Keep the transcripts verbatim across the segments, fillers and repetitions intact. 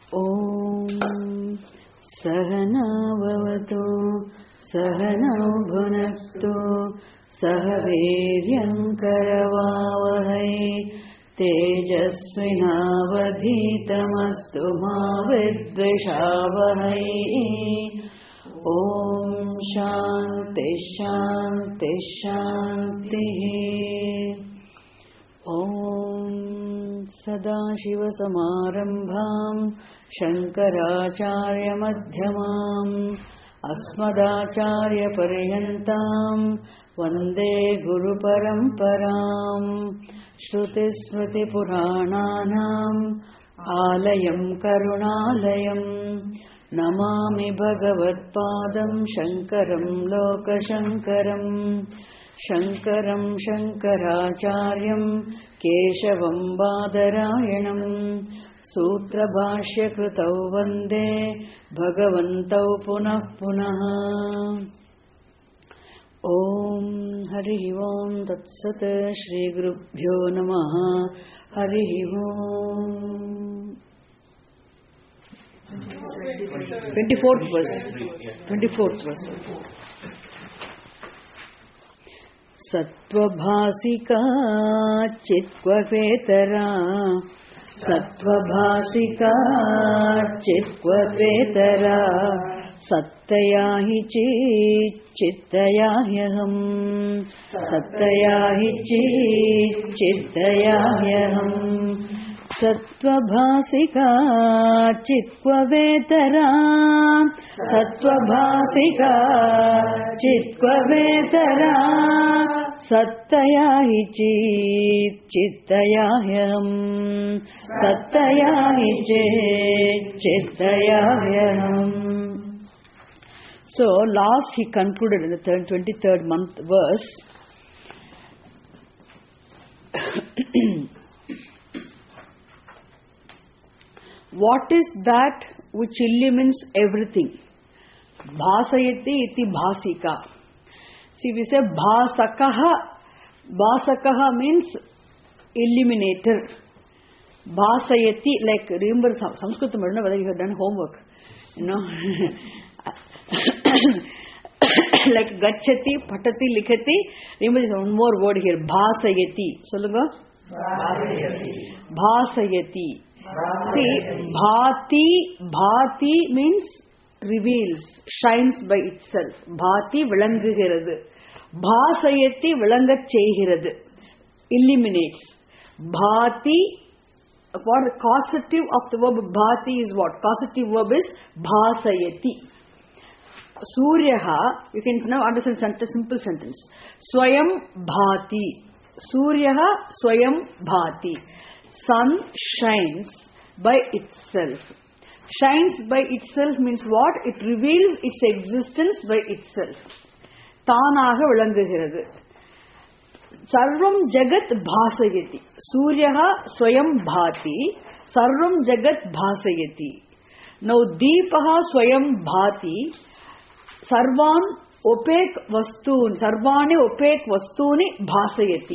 Om Sahana Bhavatu Sahana Bhunaktu Sahaviryam Karavavahai Tejasvinavadhitamastu ma vidvishavahai. Om Shanti Shanti Shanti. Om Sadashiva Samarambham Shankaracharya Madhyamam Asmadacharya Paryantam Vande Guru Paramparam. Shruti Smriti Purananam Alayam Karunalayam Namami Bhagavatpadam Shankaram Lokashankaram Shankaram Shankaracharyam Keshavam Badarayanam Sutra Bhashya Krutau Vande Bhagavantau Punah Punah. Om Hari Om Tatsat Shri Gurubhyo Namaha. Hari Om. twenty-fourth verse. twenty-fourth verse. Sattvabhasika Chitvapetara Sattvabhasika Chitvapetara Sattyahi Chit Chittayahyaham Sattyahi Chit Chittayahyaham Sattvabhasika Chitvapetara Sattvabhasika Chitvapetara Sattyahi Chit Chittayahyam Sattyahi Chit Chittayahyam. So last he concluded in the twenty-third month verse. What is that which illumines everything? Bhasayati iti bhasika. See, we say bhasakaha. Bhasakaha means illuminator. Bhasayati, like, remember Sanskritam, I don't know whether you have done homework. You know. Like gachati, patati, likhati. Remember there's one more word here. Bhasayati. Solunga? Bhasayati. Bhasayati. See, bhati, bhati means reveals, shines by itself. Bhati vilangugirathu. Bhasayati vilangat cheigirathu. Illuminates. Bhati, what the causative of the verb bhati is what? Causative verb is bhasayati. Suryaha, you can now understand sentence, simple sentence. Swayam bhati. Suryaha swayam bhati. Sun shines by itself. Shines by itself means what? It reveals its existence by itself. Tanaga vilangugirathu. Sarvam jagat bhasayati. Suryaha swayam bhati. Sarvam jagat bhasayati. Now deepaha swayam bhati. Sarvan opaque vastun. Sarvani opaque vastuni bhasayati.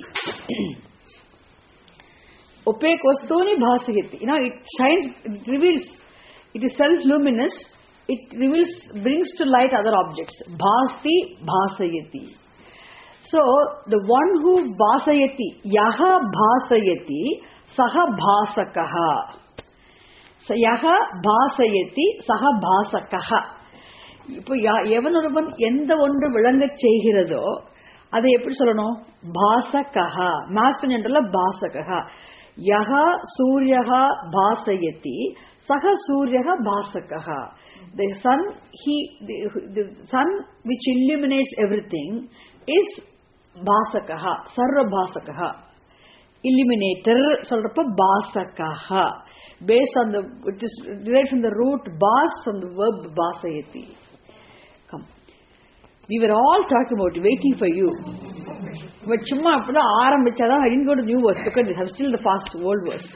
Opaque vastuni bhasayati. You know, it shines, it reveals, it is self-luminous, it reveals, brings to light other objects. Bhasti bhasayati. So, the one who bhasayati, yaha bhasayati, saha bhasakaha. So, yaha bhasayati, saha bhasakaha. இப்போ எவன் ஒருவன் எந்த ஒன்று விளங்கச் செய்கிறதோ அதை எப்படி சொல்லணும்? பாசகஹா. Master ஜெனரல்ல பாசகஹா. யஹா சூர்யஹா பாசயதி சஹ சூர்யஹா பாசகஹா. The sun, he, the, the sun which illuminates everything is பாசகஹா, சர்வ பாசகஹா. Illuminator சொல்றப்ப பாசகஹா. Based on the, it is derived from the root bas, from the verb basayati. Come. We were all talking about it, waiting for you. But chumma appada aarambichada, I didn't go to new verse. Look at this, I'm still the fast old verse.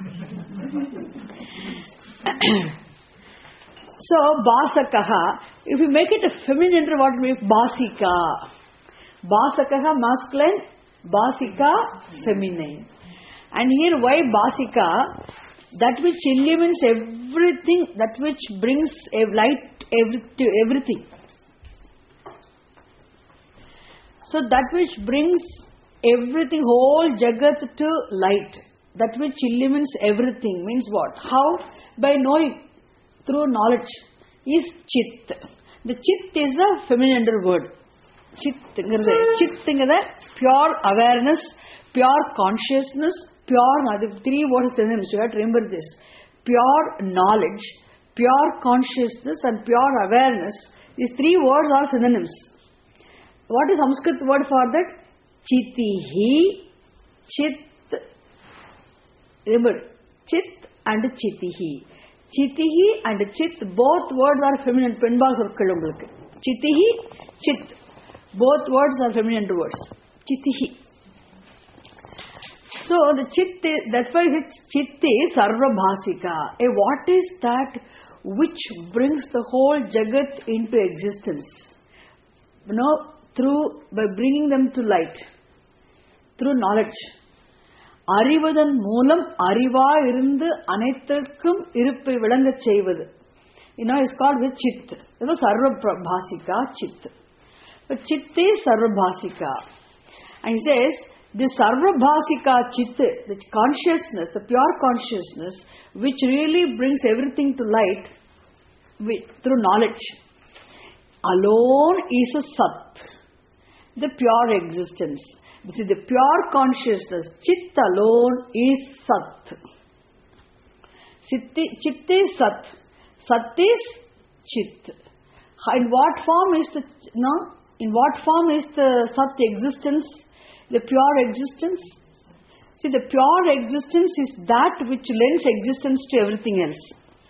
So, basakaha, if you make it a feminine gender, what will be basika? Basakaha masculine, basika feminine. And here why basika? That which illumines everything, that which brings a light every, to everything. So that which brings everything, whole Jagat to light. That which illumines everything means what? How? By knowing, through knowledge, is Chit. The Chit is a feminine word. Chit, Chit is pure awareness, pure consciousness, pure, the three words synonyms, you have to remember this. Pure knowledge, pure consciousness and pure awareness. These three words are synonyms. What is Sanskrit word for that? Chitihi, Chit. Remember, Chit and Chitihi. Chitihi and Chit, both words are feminine. Chitihi, Chit. Both words are feminine words. Chitihi. So the Chit, that's why Chit is Sarvabhasika. A what is that which brings the whole Jagat into existence? You know, through, by bringing them to light, through knowledge. Arivadan moolam ariva irundu anaithirkkum iruppai vilanga seivathu. You know, it's called with Chit. It was Sarvabhasika Chit. But Chit is Sarvabhasika. And he says, the Sarvabhasika Chit, the consciousness, the pure consciousness, which really brings everything to light with, through knowledge, alone is a Sat, the pure existence. This is the pure consciousness. Chit alone is Sat. Chit is Sat. Sat is Chit. In what form is the no? In what form is the Sat existence? The pure existence? See, the pure existence is that which lends existence to everything else.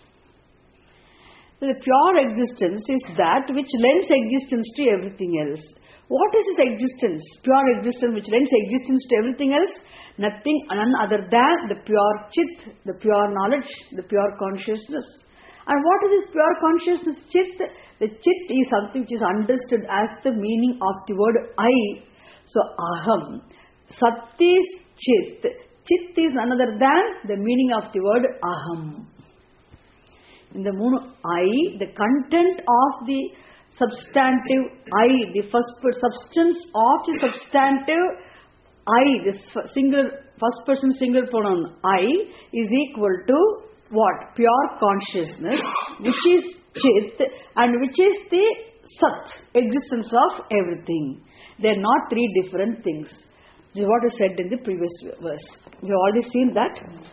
The pure existence is that which lends existence to everything else. What is this existence? Pure existence which lends existence to everything else? Nothing, none other than the pure Chit, the pure knowledge, the pure consciousness. And what is this pure consciousness? Chit. The Chit is something which is understood as the meaning of the word I. So, Aham. Sat is Chit. Chit is none other than the meaning of the word Aham. In the moon I, the content of the substantive I, the first substance of the substantive I, this single, first person single pronoun I, is equal to what? Pure consciousness, which is Chit and which is the Sat, existence of everything. They are not three different things. This is what is said in the previous verse. We have already seen that.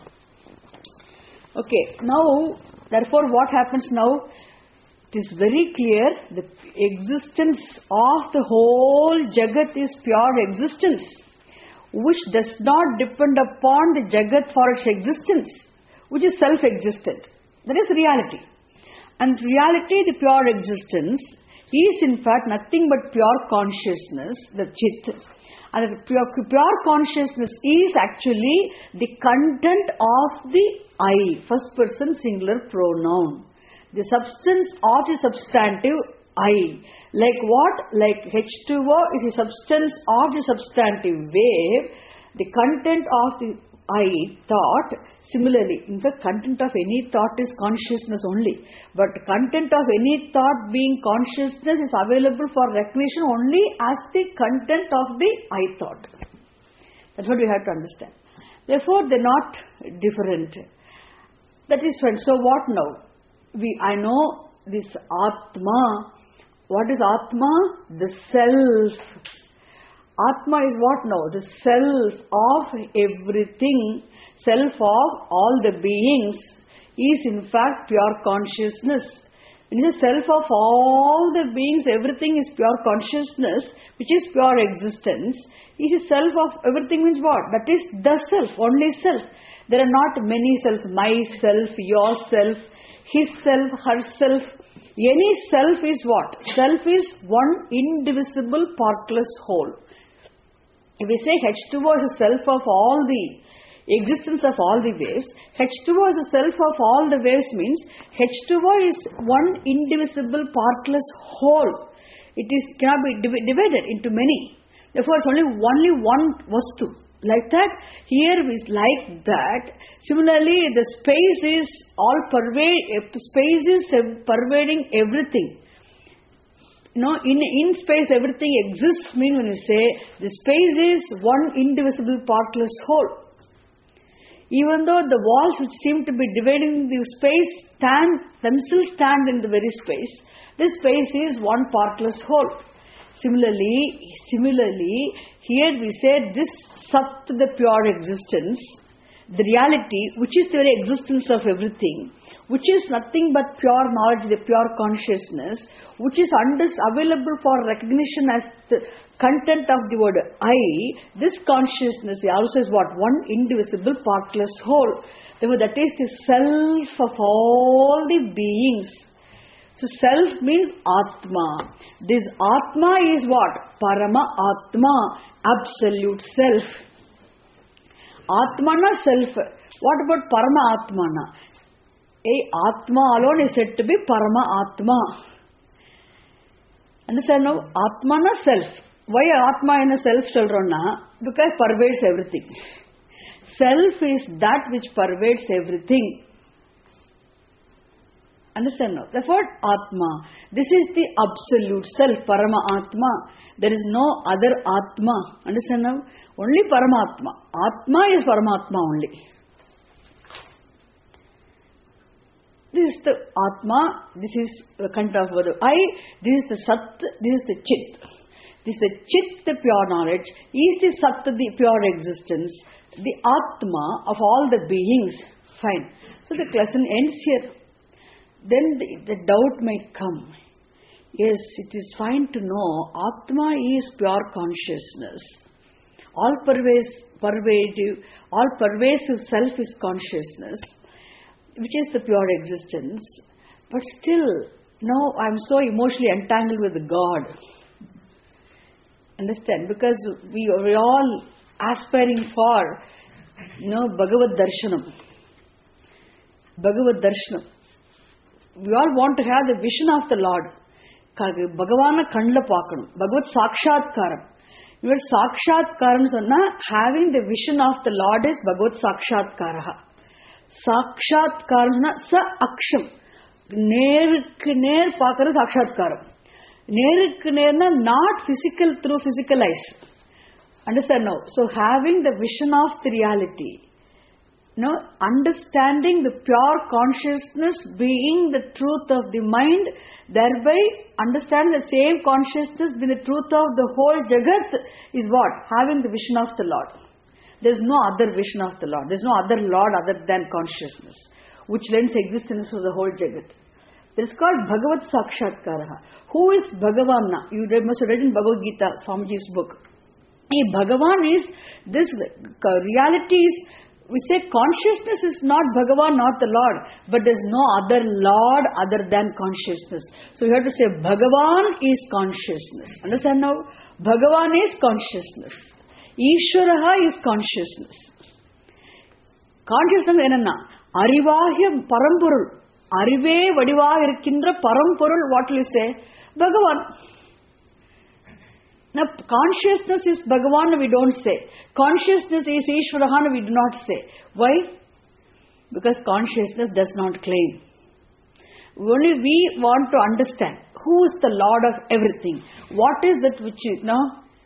Okay, now, therefore, what happens now? It is very clear the existence of the whole Jagat is pure existence, which does not depend upon the Jagat for its existence, which is self-existent. That is reality. And reality, the pure existence, is in fact nothing but pure consciousness, the Chit. And the pure, pure consciousness is actually the content of the I, first person singular pronoun. The substance of the substantive I. Like what? Like H two O is the substance of the substantive wave. The content of the I, thought. Similarly, in fact, content of any thought is consciousness only. But content of any thought being consciousness is available for recognition only as the content of the I thought. That's what we have to understand. Therefore, they're not different. That is fine. So what now? We, I know this Atma. What is Atma? The self. Atma is what now? The self of everything, self of all the beings, is in fact pure consciousness. In the self of all the beings, everything is pure consciousness, which is pure existence. Is the self of everything means what? That is the self, only self. There are not many selves, myself, yourself, his self, herself. Any self is what? Self is one indivisible, partless whole. If we say H two O is the self of all the existence of all the waves, H two O is the self of all the waves means H two O is one indivisible, partless whole. It is cannot be div- divided into many. Therefore, it's only only one vastu. Like that, here is like that. Similarly, the space is all pervade, space is pervading everything. You know, in, in space everything exists mean when you say the space is one indivisible partless whole. Even though the walls which seem to be dividing the space stand, themselves stand in the very space, this space is one partless whole. Similarly, similarly, here we say this Sat, the pure existence, the reality, which is the very existence of everything, which is nothing but pure knowledge, the pure consciousness, which is undis- available for recognition as the content of the word I, this consciousness also is what? One indivisible, partless whole. Therefore, that is the self of all the beings. So, self means Atma. This Atma is what? Parama Atma, absolute self. Atmana self. What about Parama Atmana? A Atma alone is said to be Parama Atma. Understand now? Atmana self. Why Atma in a self chalrona? Because pervades everything. Self is that which pervades everything. Understand now? Therefore, Atma. This is the absolute self, Parama Atma. There is no other Atma. Understand now? Only Paramatma. Atma is Paramatma only. This is the Atma, this is the content of the I, this is the Sat, this is the Chit. This is the Chit, the pure knowledge, is the Sat, the pure existence, the Atma of all the beings. Fine. So the lesson ends here. Then the, the doubt might come. Yes, it is fine to know Atma is pure consciousness. All pervasive, pervasive, all pervasive self is consciousness, which is the pure existence. But still, no, I am so emotionally entangled with God. Understand? Because we are all aspiring for, you know, Bhagavad Darshanam. Bhagavad Darshanam. We all want to have the vision of the Lord. Bhagavana Kandla Pakanam. Bhagavad Sakshatkaram. Your Sakshatkaram sonna, having the vision of the Lord is Bhagavad Sakshatkaraha. Sakshatkaram sa aksham. Neruk ner pakara Sakshatkaram. Neruk ner not physical through physical eyes. Understand now? So having the vision of the reality. No, understanding the pure consciousness being the truth of the mind, thereby understand the same consciousness being the truth of the whole Jagat is what? Having the vision of the Lord. There is no other vision of the Lord. There is no other Lord other than consciousness, which lends existence to the whole Jagat. This is called Bhagavad Sakshatkaraha. Who is Bhagavana? You must have read in Bhagavad Gita, Swamiji's book. Hey, Bhagavan is this reality is. We say consciousness is not Bhagavan, not the Lord, but there is no other Lord other than consciousness. So you have to say Bhagavan is consciousness. Understand now? Bhagavan is consciousness. Ishvaraha is consciousness. Consciousness enna? Arivahya Parampurul. Arive Vadivaha Irkindra Parampurul. What will you say? Bhagavan. Now, consciousness is Bhagavan, we don't say. Consciousness is Ishvarahan, we do not say. Why? Because consciousness does not claim. Only we want to understand who is the Lord of everything. What is that which is, no?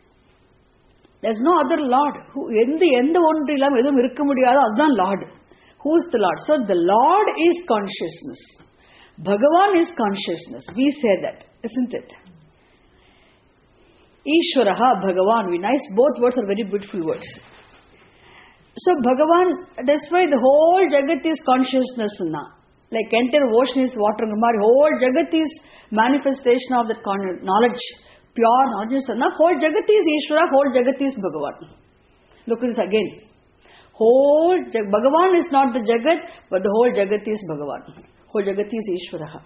There is no other Lord. Who, in the end, Lord. Who is the Lord? So, the Lord is consciousness. Bhagavan is consciousness. We say that, isn't it? Ishvaraha, Bhagavan, we nice, both words are very beautiful words. So Bhagavan, that's why the whole Jagat is consciousness now. Like entire ocean is water, whole Jagat is manifestation of that knowledge, pure knowledge. Now whole Jagat is Ishvara, whole Jagat is Bhagavan. Look at this again. Whole Jag- Bhagavan is not the Jagat, but the whole Jagat is Bhagavan. Whole Jagat is Ishvaraha.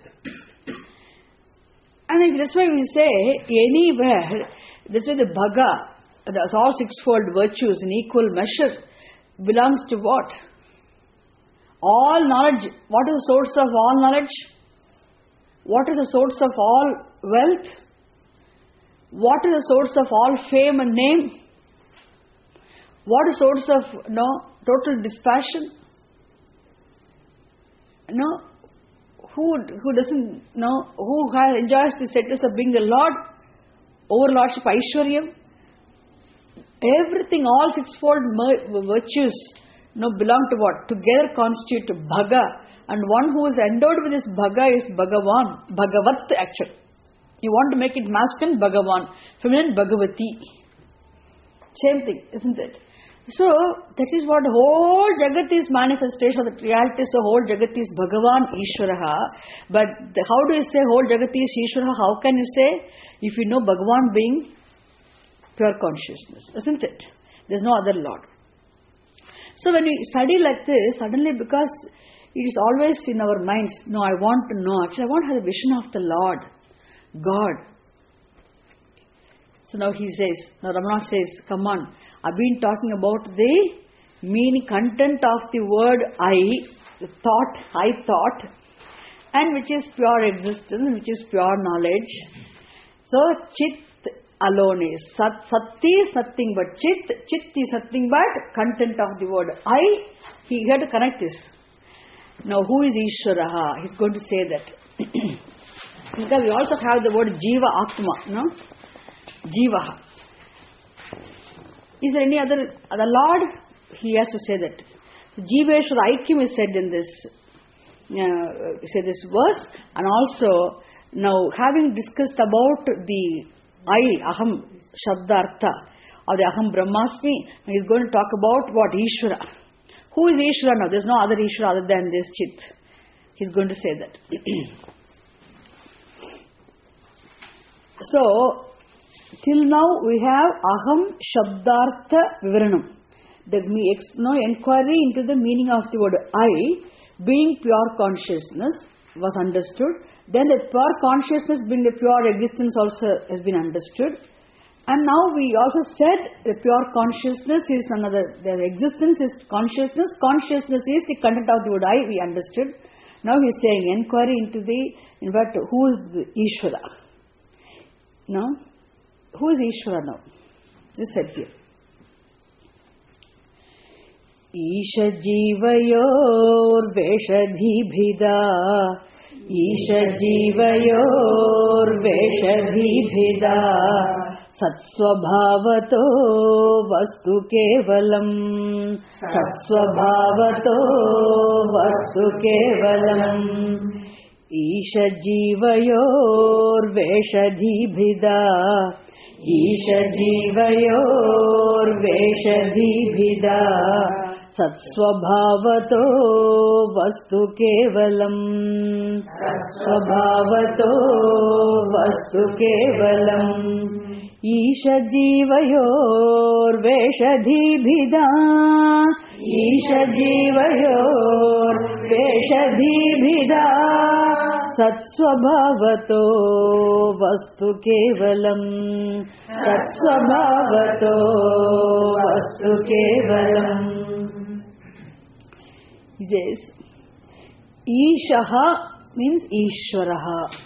And that's why we say, anywhere, that's why the Bhaga, the all sixfold virtues in equal measure, belongs to what? All knowledge. What is the source of all knowledge? What is the source of all wealth? What is the source of all fame and name? What is source of no total dispassion? No, who who doesn't know, who has enjoys the status of being the Lord, overlordship, Aishwaryam, everything, all sixfold virtues, no, belong to what? Together constitute Bhaga, and one who is endowed with this Bhaga is Bhagavan, Bhagavat actually. You want to make it masculine, Bhagavan, feminine, Bhagavati. Same thing, isn't it? So, that is what whole Jagat is manifestation of the reality. So, whole Jagat is Bhagavan Ishvaraha. But the, how do you say whole Jagat is Ishvaraha? How can you say? If you know Bhagavan being pure consciousness, isn't it? There is no other Lord. So, when we study like this, suddenly because it is always in our minds, no, I want to know. Actually, I want to have a vision of the Lord, God. So now he says, now Ramana says, come on, I've been talking about the meaning, content of the word I, the thought, I thought, and which is pure existence, which is pure knowledge. So Chit alone is, Sat, Sati is nothing but Chit, Chit is nothing but content of the word I. He had to connect this. Now who is Ishvaraha? He's going to say that. Because we also have the word Jiva Atma, no? Jivaha. Is there any other, other Lord? He has to say that. Jiveshwara Aikyam is said in this, uh, say this verse, and also now having discussed about the I, Aham, Shabdartha, or the Aham Brahmasmi, he is going to talk about what? Ishvara. Who is Ishvara now? There is no other Ishvara other than this Chit. He is going to say that. So, till now we have Aham Shabdartha Vivaranam. The no inquiry into the meaning of the word I, being pure consciousness, was understood. Then the pure consciousness being the pure existence also has been understood. And now we also said the pure consciousness is another, the existence is consciousness, consciousness is the content of the word I, we understood. Now he is saying inquiry into the, in fact, who is the Ishvara? Now, who is Ishvara now? This said here. Isha Jivayor Veshadhi Bhida Isha Jivayor Veshadhi Bhida Satsvabhavato Vastu Kevalam Satsvabhavato Vastu Kevalam Isha Jivayor Veshadhi Bhida Isha Jivayor Veshadhi Bhida Satsvabhavato Vastu Kevalam Satsvabhavato Vastu Kevalam Isha Jivayor Veshadhi Bhida Isha Jivayor Veshadhi Bhida Satsvabhavato Vastu Kevalam Satsvabhavato Vastu Kevalam. He says, Ishaha means Ishvaraha.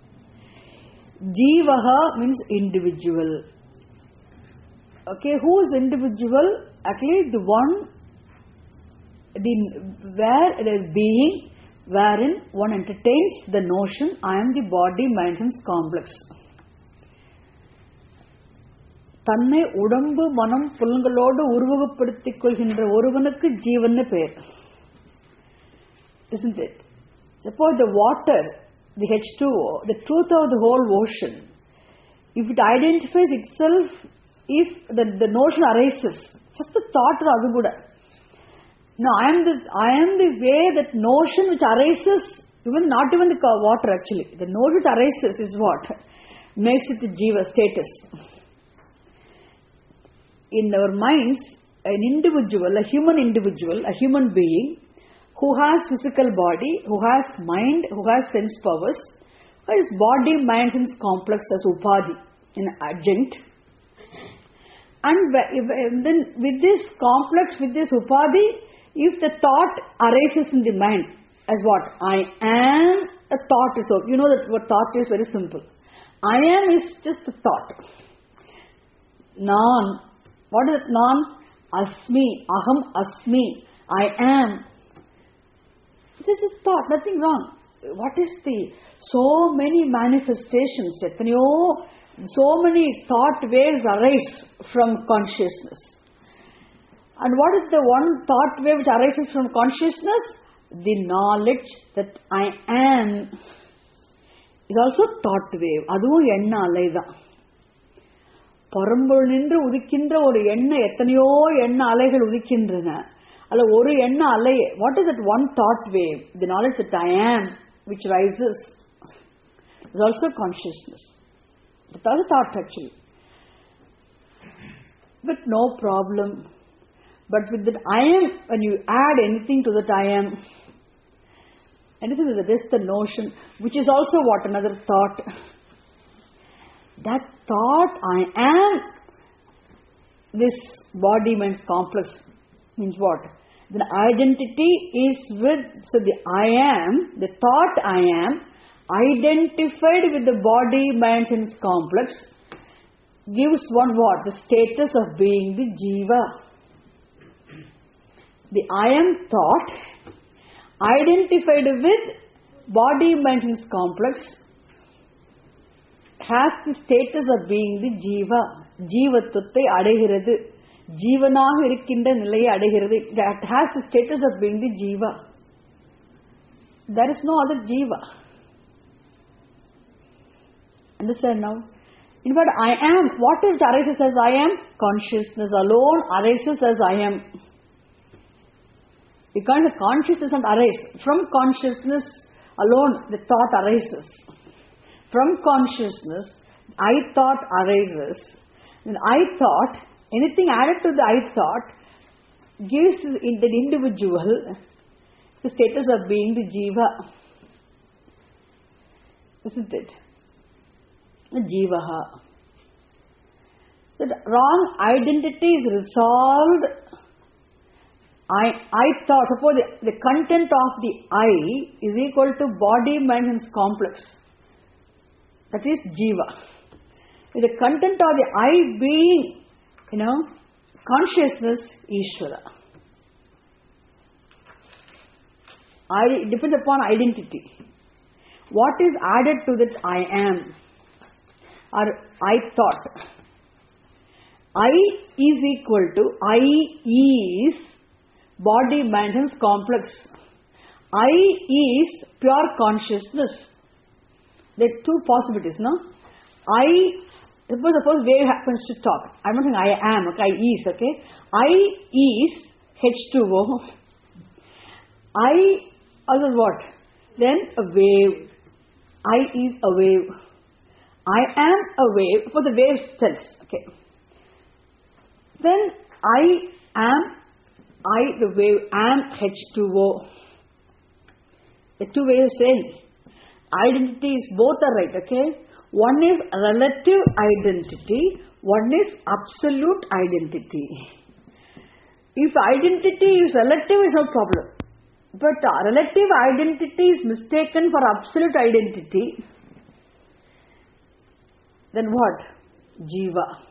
Jivaha means individual. Okay, who is individual? Actually, the one, the where the being, wherein one entertains the notion, I am the body, mind, sense complex. தன்னை உடம்பு மனம் புலன்களோடு உருவகப்படுத்திக் கொள்கின்ற ஒருவனுக்கு ஜீவன் பெயர். Isn't it? Suppose the water, the H two O, the truth of the whole ocean, if it identifies itself, if the, the notion arises, just the thought of Adubuda. No, I am the I am the way that notion which arises, even not even the water actually, the notion which arises is what makes it the jiva status. In our minds, an individual, a human individual, a human being who has physical body, who has mind, who has sense powers, who has body, mind, sense complex as upadhi, an adjunct. And then with this complex, with this upadhi, if the thought arises in the mind as what? I am, a thought is so. You know that what thought is very simple. I am is just a thought. Non. What is it non? Asmi, aham asmi, I am. This is thought, nothing wrong. What is the, so many manifestations, so many thought waves arise from consciousness. And what is the one thought wave which arises from consciousness? The knowledge that I am is also thought wave. அதுவும் எண்ண அலைதான். பரம்பொருள் நின்று உதிக்கின்ற ஒரு எண்ண எத்தனையோ எண்ண அலைகள் உதிக்கின்றன. அல்ல ஒரு எண்ண அலை. What is that one thought wave? The knowledge that I am, which rises, is also consciousness. It's also thought actually. But no problem. But with that I am, when you add anything to that I am, and this is just the notion, which is also what? Another thought. That thought I am, this body-mind complex means what? The identity is with, so the I am, the thought I am, identified with the body-mind complex, gives one what? The status of being the jiva. The I am thought, identified with body-mind complex, has the status of being the jiva. Jivatvattai அடைகிறது. ஜீவனாக இருக்கின்ற நிலையை அடைகிறது. That has the status of being the jiva. There is no other jiva. Understand now? In fact, I am, what if it arises as I am? Consciousness alone arises as I am. Because the consciousness doesn't arise. From consciousness alone, the thought arises. From consciousness, I thought arises. And I thought, anything added to the I thought, gives the individual the status of being the jiva. Isn't it? The jivaha. The wrong identity is resolved. I, I thought, suppose the, the content of the I is equal to body-mind complex. That is jiva. With the content of the I being, you know, consciousness, Ishvara. I, it depends upon identity. What is added to that I am? Or I thought. I is equal to, I is body, mind, complex. I is pure consciousness. There are two possibilities, no? I, suppose, suppose wave happens to stop. I'm not saying I am, okay, I is, okay? I is H two O. I, other what? Then a wave. I is a wave. I am a wave, for the wave tells, okay? Then I am, I, the wave, am H two O. The two waves saying, identity is both are right, okay? One is relative identity, one is absolute identity. If identity is relative, is no problem. But uh, relative identity is mistaken for absolute identity, then what? Jiva.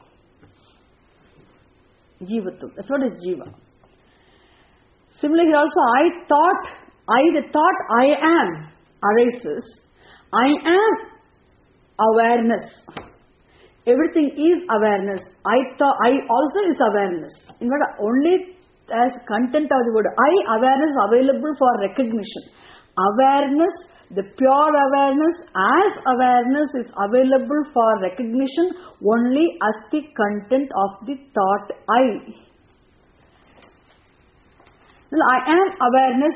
Jivatum. That's what is jiva. Similarly, also, I thought, I, the thought I am arises. I am awareness. Everything is awareness. I thought, I also is awareness. In fact, only as content of the word I, awareness is available for recognition. Awareness, the pure awareness as awareness is available for recognition only as the content of the thought I. Well, I am awareness,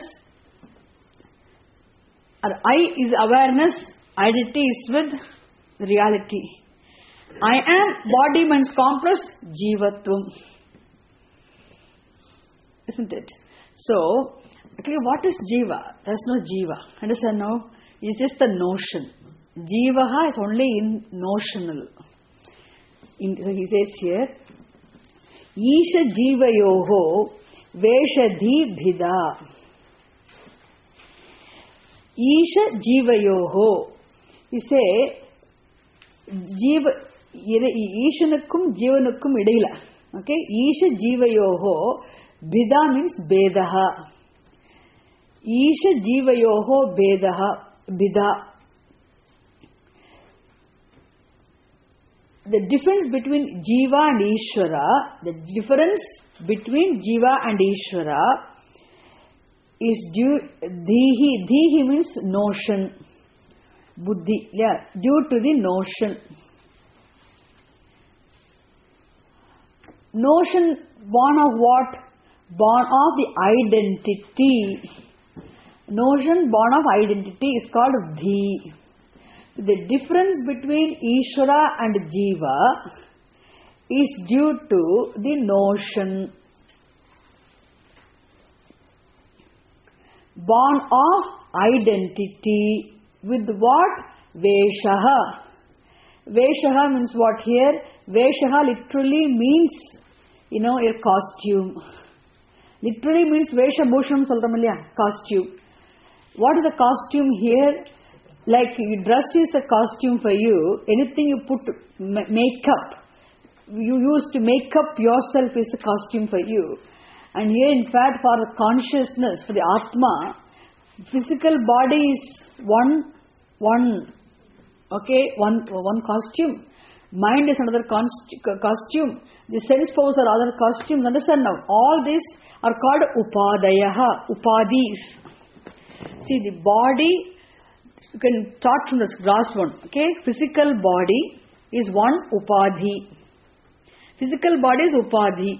or I is awareness, identity is with reality. I am body mind complex, jivatvam. Isn't it? So, okay, what is jiva? There is no jiva. Understand now? It's just the notion. Jivaha is only in notional. In, he says here, Isha jivayoho veshadhi bhida. Isha jivayoho. He say, jiva, ஈசனுக்கும் ஜீவனுக்கும் இடையில Okay, Isha Jivayoho, Bhida means Bedaha. Isha Jivayoho Bedaha, Bhida. The difference between Jiva and Ishvara, the difference between Jiva and Ishvara is due, Dhihi, Dhihi means notion, Buddhi, yeah, due to the notion. Notion born of what? Born of the identity. Notion born of identity is called Dhi. So the difference between Ishvara and Jiva is due to the notion. Born of identity with what? Veshaha. Veshaha means what here? Veshaha literally means, you know, a costume. Literally means Vesha Bhushanam solramalya, costume. What is the costume here? Like your dress is a costume for you. Anything you put makeup, you use to make up yourself is a costume for you. And here in fact for the consciousness, for the Atma, physical body is one, one, okay, one, one costume. Mind is another costume. The sense powers are other costumes. Understand now? All these are called Upadayaha, Upadis. See, the body, you can start from the last one. Okay, physical body is one Upadhi. Physical body is Upadhi.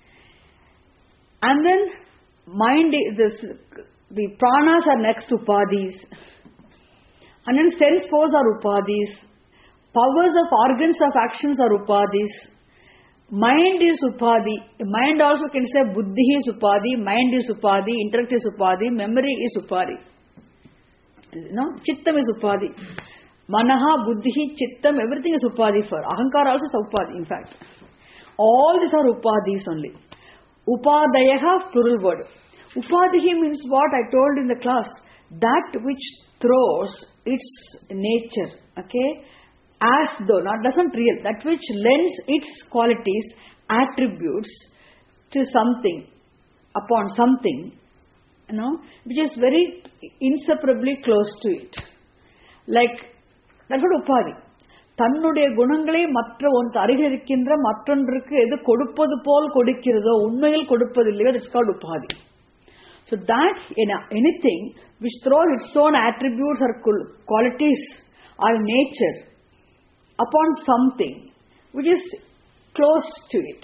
And then mind, this, the pranas are next Upadhis. And then sense powers are Upadhis. Powers of organs of actions are Upadhis. Mind is Upadhi. Mind also can say Buddhi is Upadhi, mind is Upadhi, intellect is Upadhi, memory is Upadhi. No? Chittam is Upadhi. Manaha, Buddhi, Chittam, everything is Upadhi for. Ahankara also is Upadhi, in fact. All these are Upadhis only. Upadayaha, plural word. Upadhi means what I told in the class. That which throws its nature, okay, as though, not doesn't real, that which lends its qualities, attributes to something, upon something, you know, which is very inseparably close to it. Like, that's what Upadhi. தன்னுடைய குணங்களை மற்ற ஒன்று அருகில் இருக்கின்ற மற்றொன்றுக்கு எது கொடுப்பது போல் கொடுக்கிறதோ உண்மையில் கொடுப்பதில்லையோ that's called Upadhi. So that in anything which throws its own attributes or qualities or nature upon something which is close to it.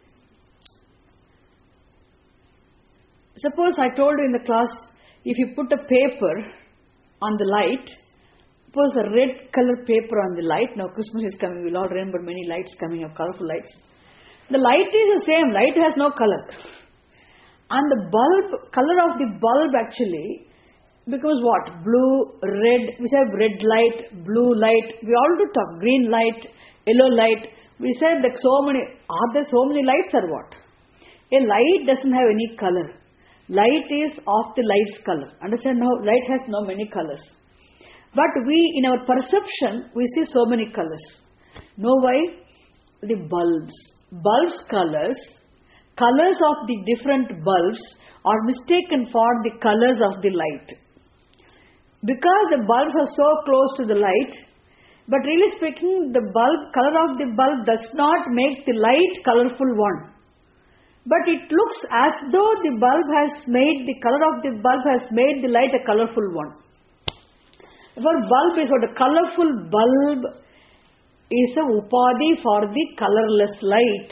Suppose I told you in the class, if you put a paper on the light, suppose a red color paper on the light, now Christmas is coming, we'll all remember many lights coming up, colorful lights. The light is the same, light has no color. And the bulb, color of the bulb actually becomes what? Blue, red, we say red light, blue light, we all do talk, green light, yellow light. We said that so many, are there so many lights or what? A light doesn't have any color. Light is of the light's color. Understand now? Light has no many colors. But we, in our perception, we see so many colors. Know why? The bulbs. Bulbs' colors, colors of the different bulbs are mistaken for the colors of the light. Because the bulbs are so close to the light, but really speaking, the bulb, color of the bulb does not make the light colorful one. But it looks as though the bulb has made, the color of the bulb has made the light a colorful one. For bulb is what? A colorful bulb is a Upadhi for the colorless light.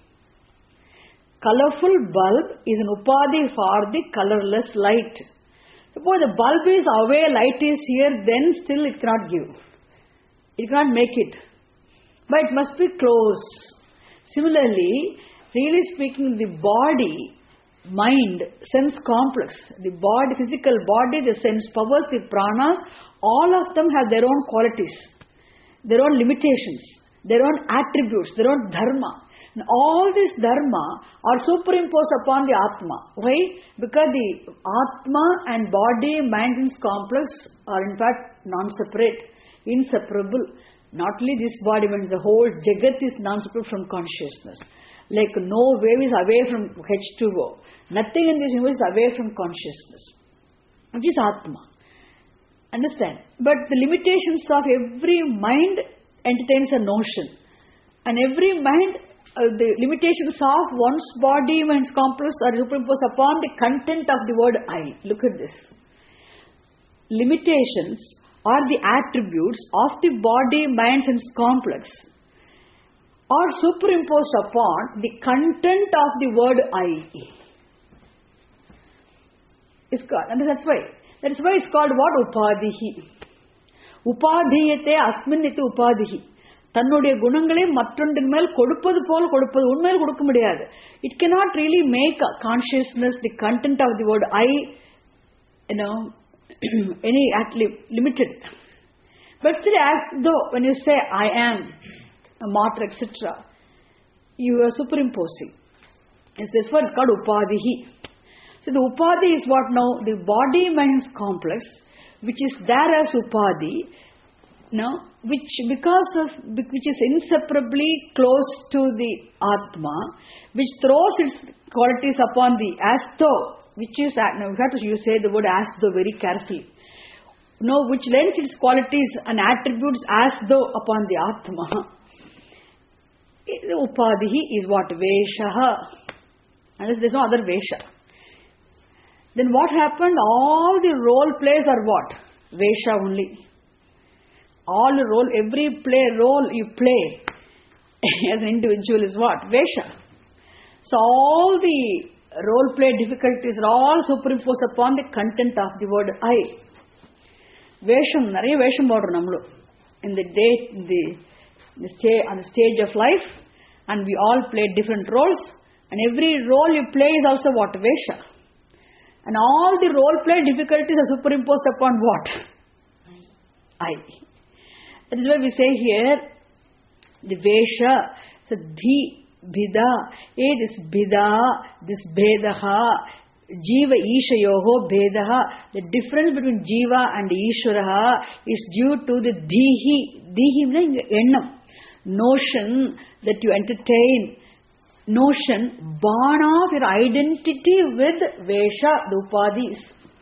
Colorful bulb is an Upadhi for the colorless light. Suppose the bulb is away, light is here, then still it cannot give. It cannot make it. But it must be close. Similarly, really speaking, the body, mind, sense complex, the body, physical body, the sense powers, the pranas, all of them have their own qualities, their own limitations, their own attributes, their own dharma. And all this dharma are superimposed upon the Atma. Why? Because the Atma and body, mind, and complex are in fact non-separate, inseparable. Not only this body, but the whole Jagat is non-separate from consciousness. Like no wave is away from H two O. Nothing in this universe is away from consciousness, which is Atma. Understand? But the limitations of every mind entertains a notion. And every mind, uh, the limitations of one's body, mind's complex are superimposed upon the content of the word I. Look at this. Limitations are the attributes of the body, mind, and complex are superimposed upon the content of the word I. It's called, and that's why. That is why it's called what? Upadhihi. Upadhiyate asmin iti upadhihi. தன்னுடைய குணங்களை மற்றொன்றின் மேல் கொடுப்பது போல கொடுப்பது உண்மையில் கொடுக்க முடியாது. It cannot really make a consciousness the content of the word I, you know, any actually limited. But still, as though when you say I am a matter, et cetera, you are superimposing. It's this word called upadhihi. So the upadhi is what now? The body mind complex, which is there as upadhi. No, which because of which is inseparably close to the Atma, which throws its qualities upon the as though, which is now you have to you say the word as though very carefully. No, which lends its qualities and attributes as though upon the Atma. Upadhihi is what? Veshaha. Unless there is no other Vesha. Then what happened? All the role plays are what? Vesha only. All the role, every play role you play as an individual is what? Vesha. So all the role play difficulties are all superimposed upon the content of the word I. Vesham, nariya vesham podu namlu in the day, in the, the stage, on the stage of life, and we all play different roles, and every role you play is also what? Vesha. And all the role play difficulties are superimposed upon what? I. That is why we say here, the Vesha, so Dhi, Bhida, eh, this Bhida, this Bhedaha, Jiva Ishayoho Bhedaha, the difference between Jiva and Ishvaraha is due to the Dhihi, Dhihi meaning Ennam, notion that you entertain, notion born of your identity with Vesha, the Upadhis.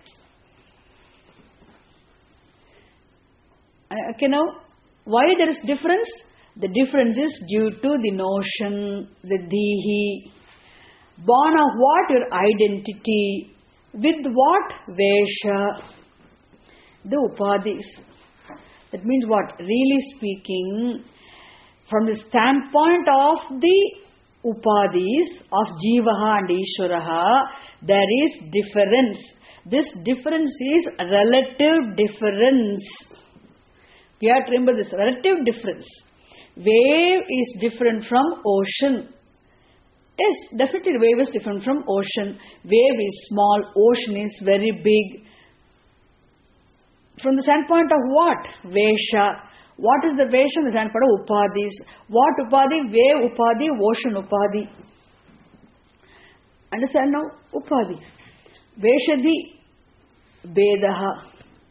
Okay, now, why there is difference? The difference is due to the notion, the Dhihi. Born of what? Your identity. With what? Vesha. The Upadhis. That means what? Really speaking, from the standpoint of the Upadhis of Jivaha and Ishvaraha, there is difference. This difference is relative difference. You have to remember this relative difference. Wave is different from ocean. Yes, definitely wave is different from ocean. Wave is small, ocean is very big. From the standpoint of what? Vesha. What is the Vesha? The standpoint of Upadhis. What Upadhi? Wave Upadhi, ocean Upadhi. Understand now? Upadhi. Veshadhi, Bedaha.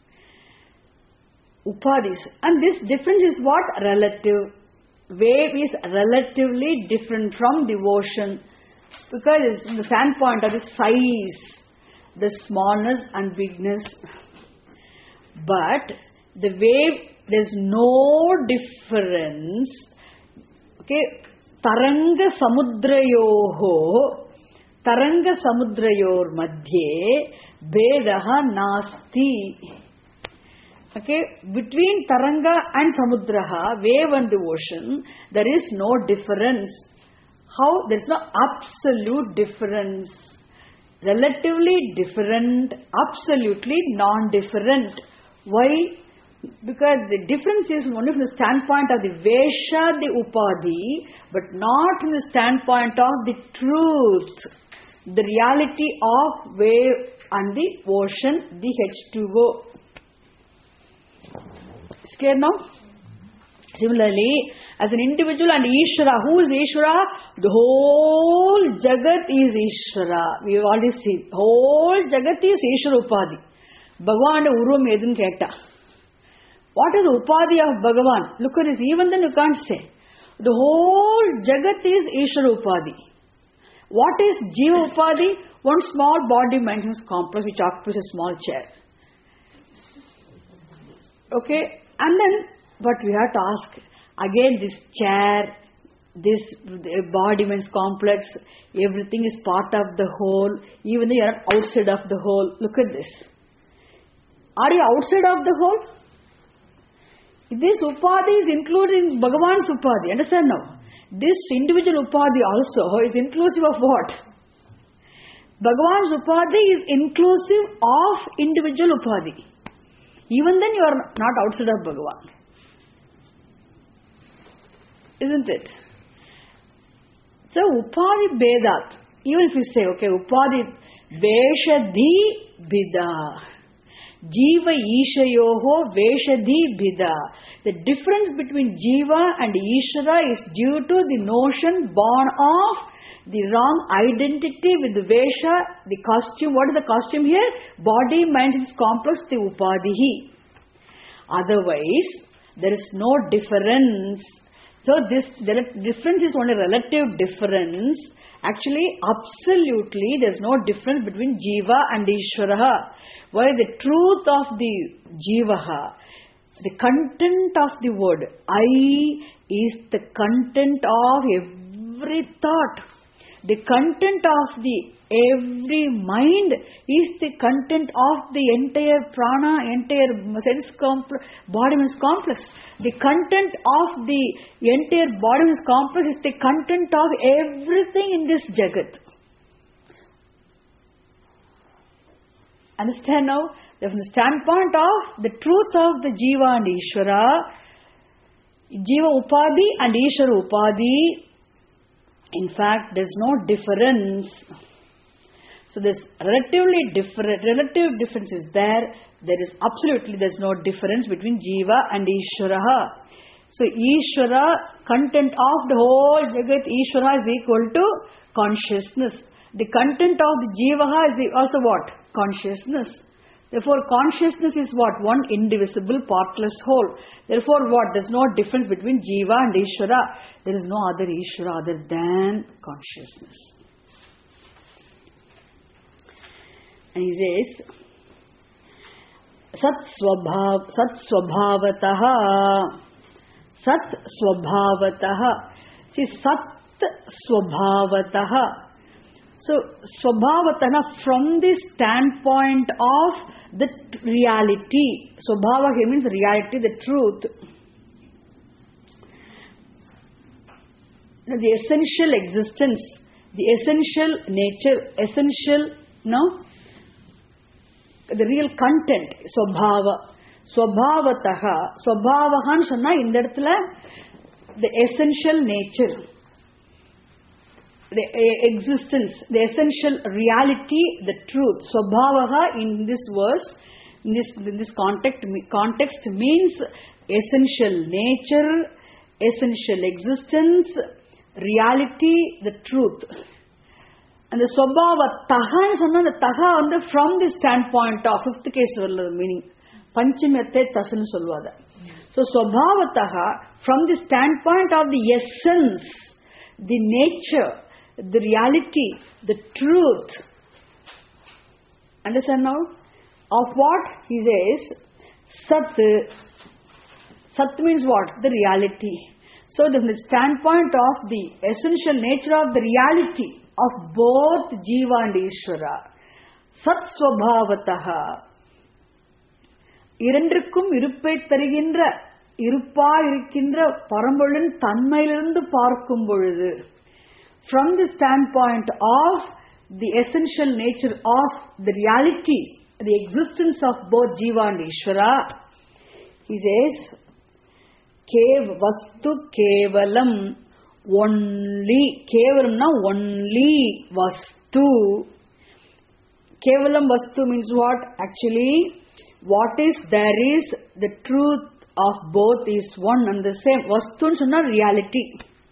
Upadhis. And this difference is what? Relative. Wave is relatively different from the ocean because it's from the standpoint of the size, the smallness and bigness. But the wave, there's no difference. Okay, Taranga Samudrayoho, Taranga Samudrayor Madhye, Bedaha Nasti. Okay, between Taranga and Samudraha, wave and the ocean, there is no difference. How? There is no absolute difference. Relatively different, absolutely non-different. Why? Because the difference is only from the standpoint of the Vesha, the Upadhi, but not from the standpoint of the truth, the reality of wave and the ocean, the H two O. Is clear now? Similarly, as an individual and Ishvara, who is Ishvara? The whole Jagat is Ishvara. We have already seen. Whole Jagat is Ishvara Upadhi. Bhagavan Urum Edun Keta. What is the Upadhi of Bhagavan? Look at this. Even then you can't say. The whole Jagat is Ishvara Upadhi. What is Jiva Upadhi? One small body maintenance complex which occupies a small chair. Okay, and then, but we have to ask, again this chair, this body maintenance complex, everything is part of the whole, even though you are outside of the whole. Look at this. Are you outside of the whole? This Upadhi is included in Bhagavan's Upadhi. Understand now? This individual Upadhi also is inclusive of what? Bhagavan's Upadhi is inclusive of individual Upadhi. Even then you are not outside of Bhagavan. Isn't it? So Upadhi Bedat. Even if you say, okay, Upadhi Veshadhi Bida. Jiva Ishayoho Veshadhi Bida. The difference between Jiva and Ishvara is due to the notion born of the wrong identity with the Vesha, the costume. What is the costume here? Body, mind is complex, the Upadhihi. Otherwise, there is no difference. So this the difference is only relative difference. Actually, absolutely, there is no difference between Jiva and Ishvara. Why the truth of the Jivaha, the content of the word I is the content of every thought. The content of the every mind is the content of the entire prana, entire sense complex, body means complex. The content of the entire body means complex is the content of everything in this Jagat. Understand now? From the standpoint of the truth of the Jiva and Ishvara, Jiva Upadhi and Ishvara Upadhi, in fact, there is no difference. So there is relatively different, relative difference is there. There is absolutely there is no difference between Jiva and Ishvara. So Ishvara, content of the whole Jagat, Ishvara is equal to consciousness. The content of the Jivaha is also what? Consciousness. Therefore, consciousness is what? One indivisible, partless whole. Therefore, what? There is no difference between Jiva and Ishvara. There is no other Ishvara other than consciousness. And he says, Sat Swabhav, Sat Swabhavataha, Sat Swabhavataha. See, Sat Swabhavataha. So, Swabhavatana, from the standpoint of the reality. Swabhava here means reality, the truth. The essential existence, the essential nature, essential, no? The real content, Swabhava. Swabhavataha. Swabhavahan sonna indathula the essential nature. The existence, the essential reality, the truth. Swabhavaha in this verse, in this, in this context, context means essential nature, essential existence, reality, the truth. And the Swabhava Taha is another Taha under from the standpoint of fifth case meaning. Panchamatte Tasan Solvada. So Swabhava Taha from the standpoint of the essence, the nature, the reality, the truth. Understand now? Of what? He says, Sat. Sat means what? The reality. So from the standpoint of the essential nature of the reality of both Jiva and Ishvara, Sat Swabhavataha, இரண்டிற்கும் இருப்பை தருகின்ற இருப்பா இருக்கின்ற பரம்பொருளின் தன்மையிலிருந்து பார்க்கும் பொழுது, from the standpoint of the essential nature of the reality, the existence of both Jiva and Ishvara, he says, Kev Vastu Kevalam, only, Kevalam na only Vastu. Kevalam Vastu means what? Actually, what is there is, the truth of both is one and the same. Vastu is not reality.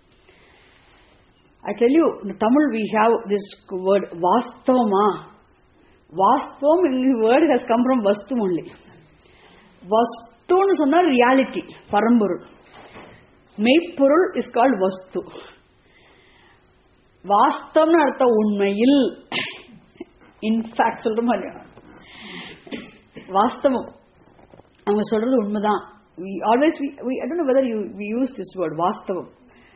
I tell you, in Tamil we have this word Vastama. Vastavam in the word has come from Vastu only. Vastu is not reality, Paramburul. Meipurul is called Vastu. வாஸ்தவம்னு அர்த்தம் உண்மையில். In fact சொல்ற மாதிரி வாஸ்தவம் அவங்க சொல்றது உண்மைதான். We always we, we I don't know whether you we use this word வாஸ்தவம்.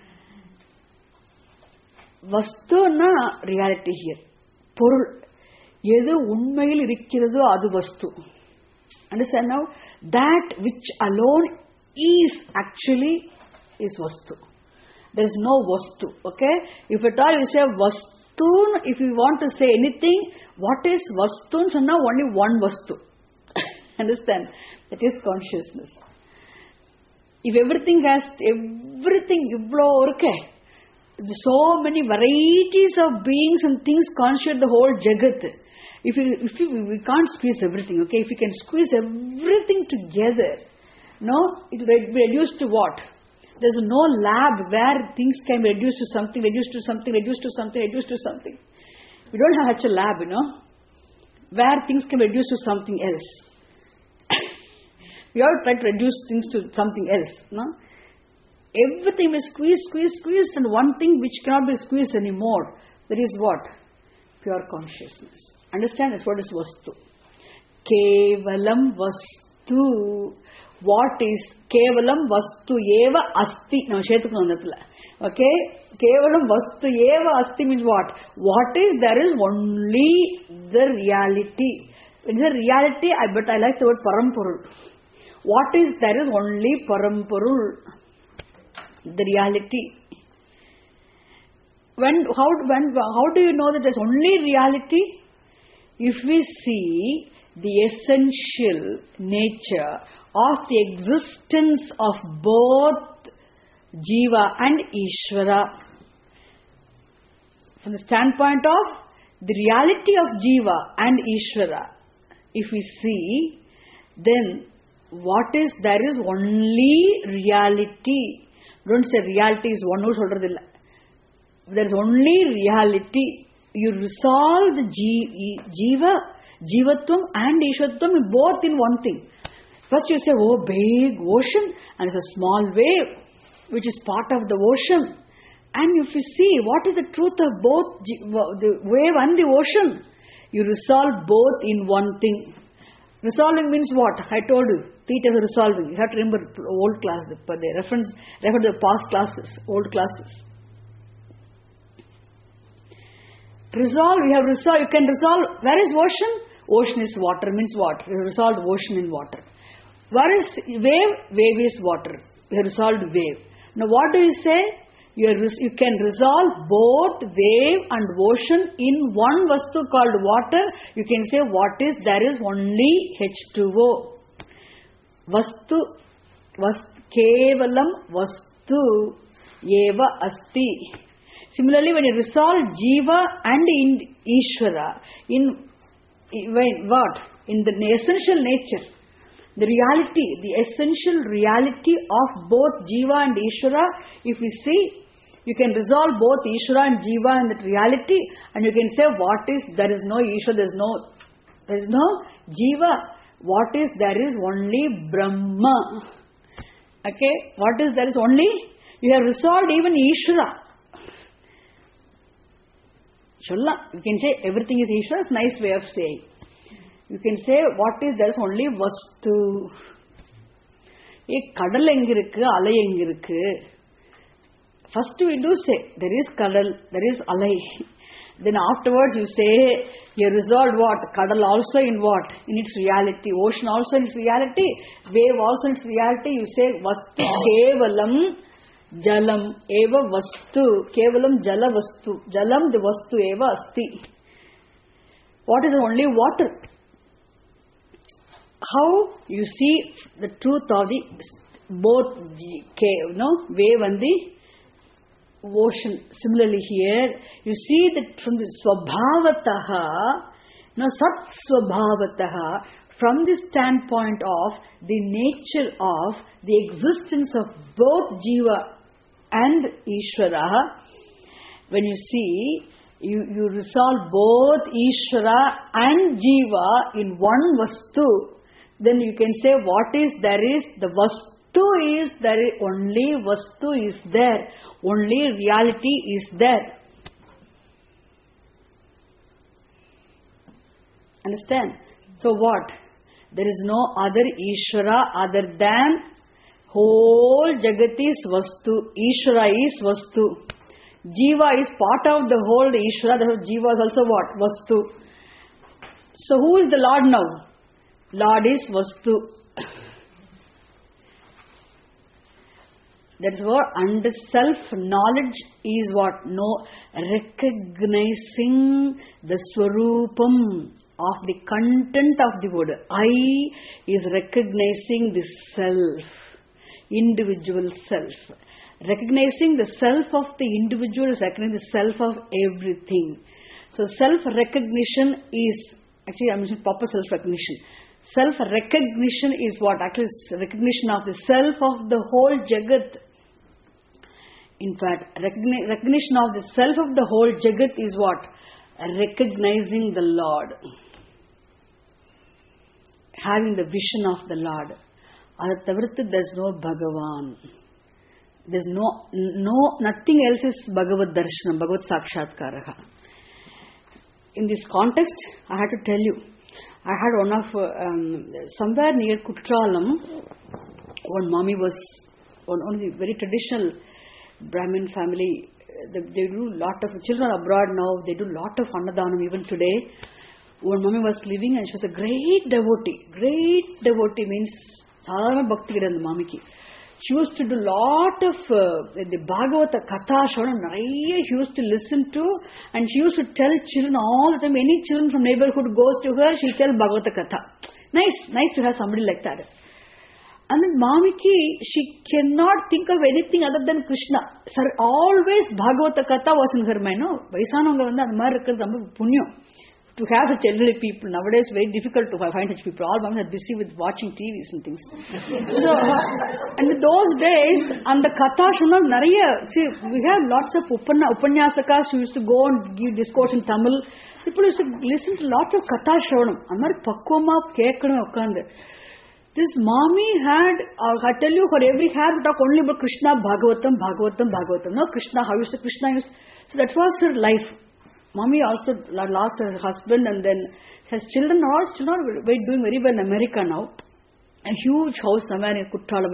வஸ்துனா reality here, பொருள் எது உண்மையில் இருக்கிறதோ அது வஸ்து. Understand now? That which alone is actually is vastu. There is no vastu. Okay? If at all you say vastu, if you want to say anything, what is vastu? So now only one vastu. Understand? That is consciousness. If everything has everything, okay, so many varieties of beings and things constitute the whole jagat. If you, if you, we can't squeeze everything, okay? If you can squeeze everything together, no, it will be reduced to what? There's no lab where things can be reduced to something, reduced to something, reduced to something, reduced to something. We don't have such a lab, you know, where things can be reduced to something else. We all try to reduce things to something else, no? Everything is squeezed, squeezed, squeezed, and one thing which cannot be squeezed anymore. That is what? Pure consciousness. Understand? That's what is vastu. Kevalam vastu. What is kevalam vastu eva asti? Now, okay? Kevalam vastu eva asti means what? What is there is only the reality. It's a reality, I but I like the word parampurul. What is there is only parampurul. The reality. When how when how do you know that there's only reality? If we see the essential nature of the existence of both Jiva and Ishvara, from the standpoint of the reality of Jiva and Ishvara, if we see, then what is there is only reality. Don't say reality is one. There is only reality. You resolve the Jiva, Jivatvam and Ishvatvam both in one thing. First you say, oh, big ocean, and it's a small wave, which is part of the ocean. And if you see, what is the truth of both the wave and the ocean? You resolve both in one thing. Resolving means what? I told you, three types of resolving. You have to remember old class, the reference, refer to the past classes, old classes. Resolve, you have resolved, you can resolve, where is ocean? Ocean is water, means what? You have resolved ocean in water. Where is wave? Wave is water. You have resolved wave. Now what do you say? You, are, you can resolve both wave and ocean in one vastu called water. You can say what is, there is only H two O. Vastu, vastu kevalam vastu eva asti. Similarly, when you resolve Jiva and in Ishvara, in when, what? In the essential nature, the reality, the essential reality of both Jiva and Ishvara, if we see, you can resolve both Ishvara and Jiva in that reality, and you can say what is, there is no Ishvara, there is no, there is no Jiva. What is, there is only Brahma. Okay? What is, there is only, you have resolved even Ishvara. You can say everything is Ishvara, it's a nice way of saying. You can say what is, there is only vastu. Ek kadal engirukku, alai engirukku. First we do say, there is kadal, there is alai. Then afterwards you say, you resolved what? Kadal also in what? In its reality. Ocean also in its reality. Wave also in its reality. You say, vastu kevalam jalam eva vastu. Kevalam jala vastu. Jalam the vastu eva asti. What is only water? How you see the truth of the both cave, no? Wave and the ocean. Similarly here, you see that from the swabhavataha, no, sat swabhavataha, from the standpoint of the nature of the existence of both Jiva and Ishvara, when you see, you, you resolve both Ishvara and Jiva in one vastu, then you can say what is, there is, the vastu is, there is, only vastu is there, only reality is there. Understand? So what? There is no other Ishvara other than whole Jagat is Vastu. Ishvara is Vastu. Jiva is part of the whole Ishvara. Therefore, Jiva is also what? Vastu. So who is the Lord now? Lord is Vastu. That is what under self-knowledge is what? No, recognizing the Swarupam of the content of the word. I is recognizing the self, individual self. Recognizing the self of the individual is recognizing the self of everything. So self-recognition is, actually I mentioned proper self-recognition. Self-recognition is what? Actually recognition of the self of the whole Jagat. In fact, recogni- recognition of the self of the whole Jagat is what? Recognizing the Lord. Having the vision of the Lord. Adatavirthu, there's no Bhagavan. There's no, no, nothing else is Bhagavad Darshanam, Bhagavad Sakshatkaraha. In this context, I had to tell you, I had one of, um, somewhere near Kutralam, one mommy was, one, one of the very traditional Brahmin family, they, they do a lot of, children abroad now, they do a lot of Annadanam even today. One mommy was living and she was a great devotee. Great devotee means, sadhana bhakti gidan mamiki. She used to do a lot of uh, the Bhagavata Katha, she used to listen to, and she used to tell children all the time. Any children from neighborhood goes to her, she tells Bhagavata Katha. Nice, nice to have somebody like that. And then Mamiki, she cannot think of anything other than Krishna. Sir, always Bhagavata Katha was in her mind. No, Vaisanavanga vanda andha mari irukkiradhu romba punyam. To have such elderly people, nowadays very difficult to find such people. All moms are busy with watching T Vs and things. So, and in those days, and the Katha Shunal Nariya, see, we have lots of upanna, Upanyasakas who used to go and give discourse in Tamil. People used to listen to lots of Katha Shravanam. And mari pakkoma kekkanum ukkande. This mommy had, uh, I tell you, for every hair we talk only about Krishna, Bhagavatam, Bhagavatam, Bhagavatam. No, Krishna, how you say Krishna? So that was her life. Mommy also lost her husband and then has children. All children are doing very well in America now. A huge house somewhere in Kuttalam.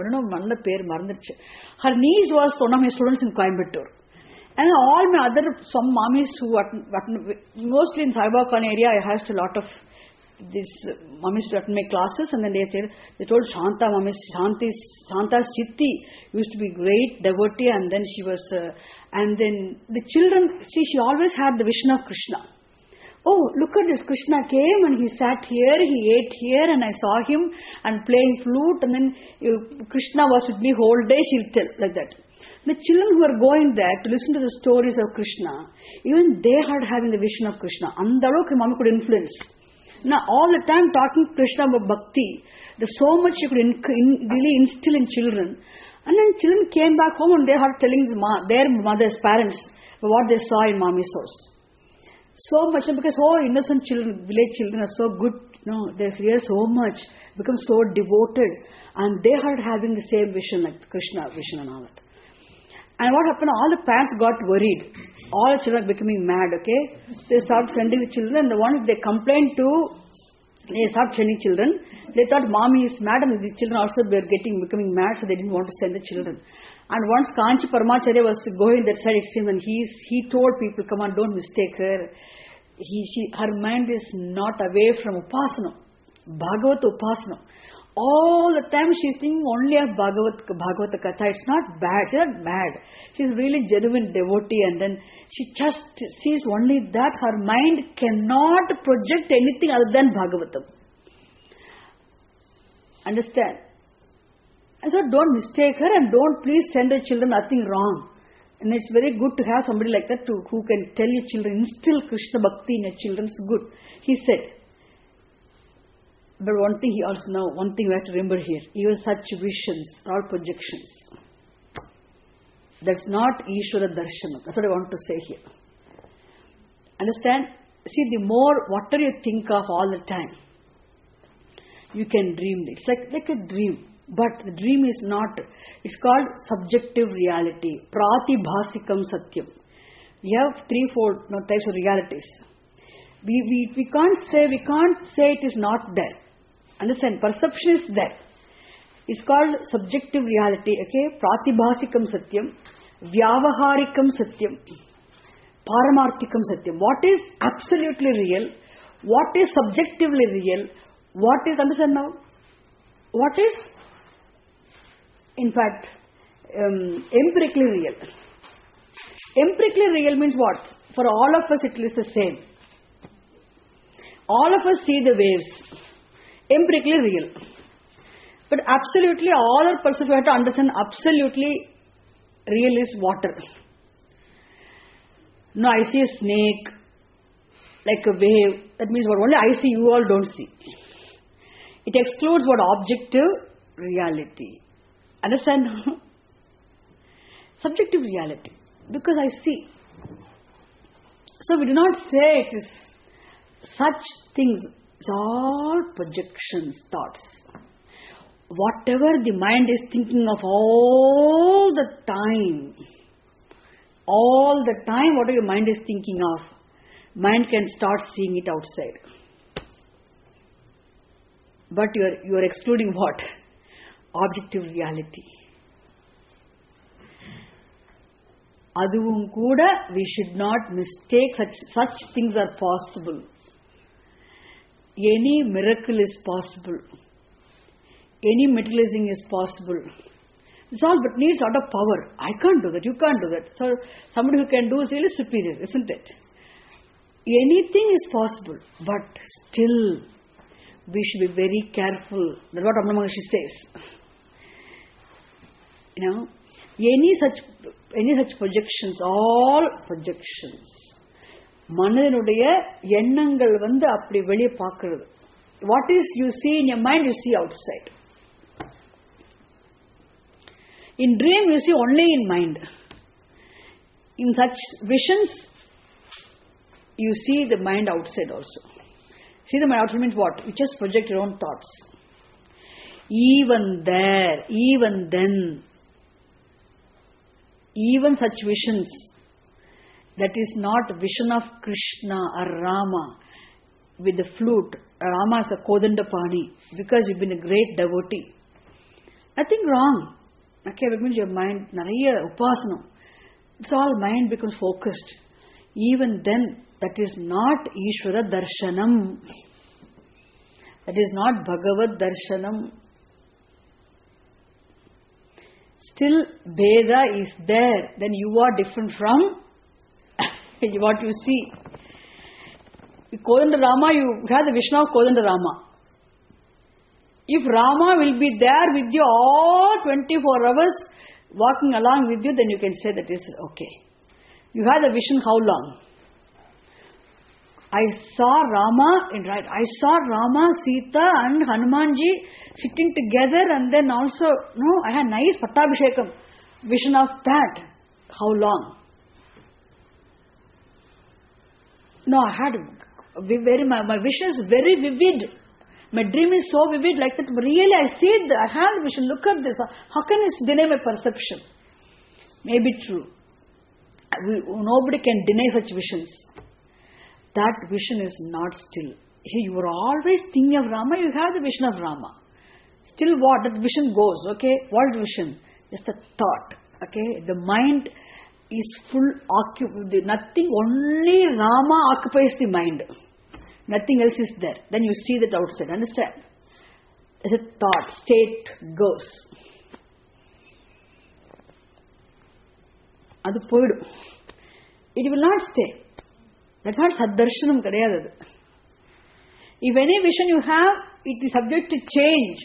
Her niece was one of my students in Coimbatore. And all my other, some mommies who are mostly in Saibakan area, I asked a lot of these mommies to attend my classes, and then they said, they told Shanta, mommy, Shanti, Shanta's Chitti used to be great devotee, and then she was, uh, and then the children, see, she always had the vision of Krishna. Oh, look at this, Krishna came and he sat here, he ate here, and I saw him and playing flute, and then uh, Krishna was with me whole day, she'll tell, like that. The children who are going there to listen to the stories of Krishna, even they had having the vision of Krishna. Andalokku mommy could influence. Now, all the time talking to Krishna about bhakti, there's so much you could in, in, really instill in children. And then children came back home and they are telling the ma, their mothers, parents, what they saw in mommy's house. So much, because oh, innocent children, village children are so good, you know, they hear so much, become so devoted, and they are having the same vision like Krishna vision and all that. And what happened, all the parents got worried. All the children are becoming mad, okay? They started sending the children, and the ones they complained to, they started sending children. They thought mommy is mad, and these children also were getting, becoming mad, so they didn't want to send the children. And once Kanchi Paramacharya was going that side extreme, and he, he told people, come on, don't mistake her. He, she, her mind is not away from Upasana, Bhagavata Upasana. All the time she's thinking only of Bhagavat, Bhagavata Katha. It's not bad. She's not mad. She's really genuine devotee, and then she just sees only that. Her mind cannot project anything other than Bhagavatam. Understand? And so don't mistake her, and don't please send your children nothing wrong. And it's very good to have somebody like that to, who can tell your children, instill Krishna Bhakti in your children. It's good. He said. But one thing he also know, one thing we have to remember here, even such visions are all projections. That's not Ishvara Darshanam. That's what I want to say here. Understand? See, the more, whatever you think of all the time, you can dream. It's like, like a dream. But the dream is not, it's called subjective reality. Pratibhasikam Satyam. We have three, four no, types of realities. We, we, we can't say, we can't say it is not there. Understand? Perception is there. It's called subjective reality, okay? Pratibhasikam satyam, vyavaharikam satyam, paramarthikam satyam. What is absolutely real? What is subjectively real? What is, understand now? What is, in fact, um, empirically real? Empirically real means what? For all of us it is the same. All of us see the waves. Empirically real. But absolutely all our persons have to understand absolutely real is water. No, I see a snake, like a wave. That means what only I see, you all don't see. It excludes what objective reality. Understand? Subjective reality. Because I see. So we do not say it is such things. It's all projections, thoughts. Whatever the mind is thinking of all the time, all the time, whatever your mind is thinking of, mind can start seeing it outside. But you are, you are excluding what? Objective reality. Aduvum kuda, we should not mistake such, such things are possible. Any miracle is possible. Any materializing is possible. It's all but needs a lot of power. I can't do that, you can't do that. So somebody who can do is really superior, isn't it? Anything is possible, but still we should be very careful. That's what Ramana Maharshi says. You know, any such any such projections, all projections. மனதினுடைய எண்ணங்கள் வந்து அப்படி வெளியே பார்க்கிறது. What is you see in your mind, you see outside. In dream, you see only in mind. In such visions, you see the mind outside also. See the mind outside means what? You just project your own thoughts. Even there, even then, even such visions, that is not a vision of Krishna or Rama with the flute. Rama is a Kodandapani because you've been a great devotee. Nothing wrong. Okay, that means your mind, Naraya Upasana. It's all mind becomes focused. Even then, that is not Ishvara Darshanam. That is not Bhagavad Darshanam. Still, Veda is there. Then you are different from what you see. Kodanda Rama, you have the vision of Kodanda Rama. If Rama will be there with you all twenty-four hours, walking along with you, then you can say that is okay. You have the vision how long? I saw Rama, in right, I saw Rama, Sita and Hanumanji sitting together, and then also, no, I had nice Pattabhishekam. Vision of that. How long? No, I had very, my, my vision is very vivid. My dream is so vivid like that. Really, I see it. I have vision. Look at this. How can it deny my perception? Maybe true. We, nobody can deny such visions. That vision is not still. You are always thinking of Rama. You have the vision of Rama. Still what? That vision goes. Okay? What vision? Just a thought. Okay? The mind is full occupied. Nothing, only Rama occupies the mind. Nothing else is there. Then you see that outside. Understand? As a thought, state goes. Adu poidu. It will not stay. That's not saddarshanam kadayadu. If any vision you have, it is subject to change.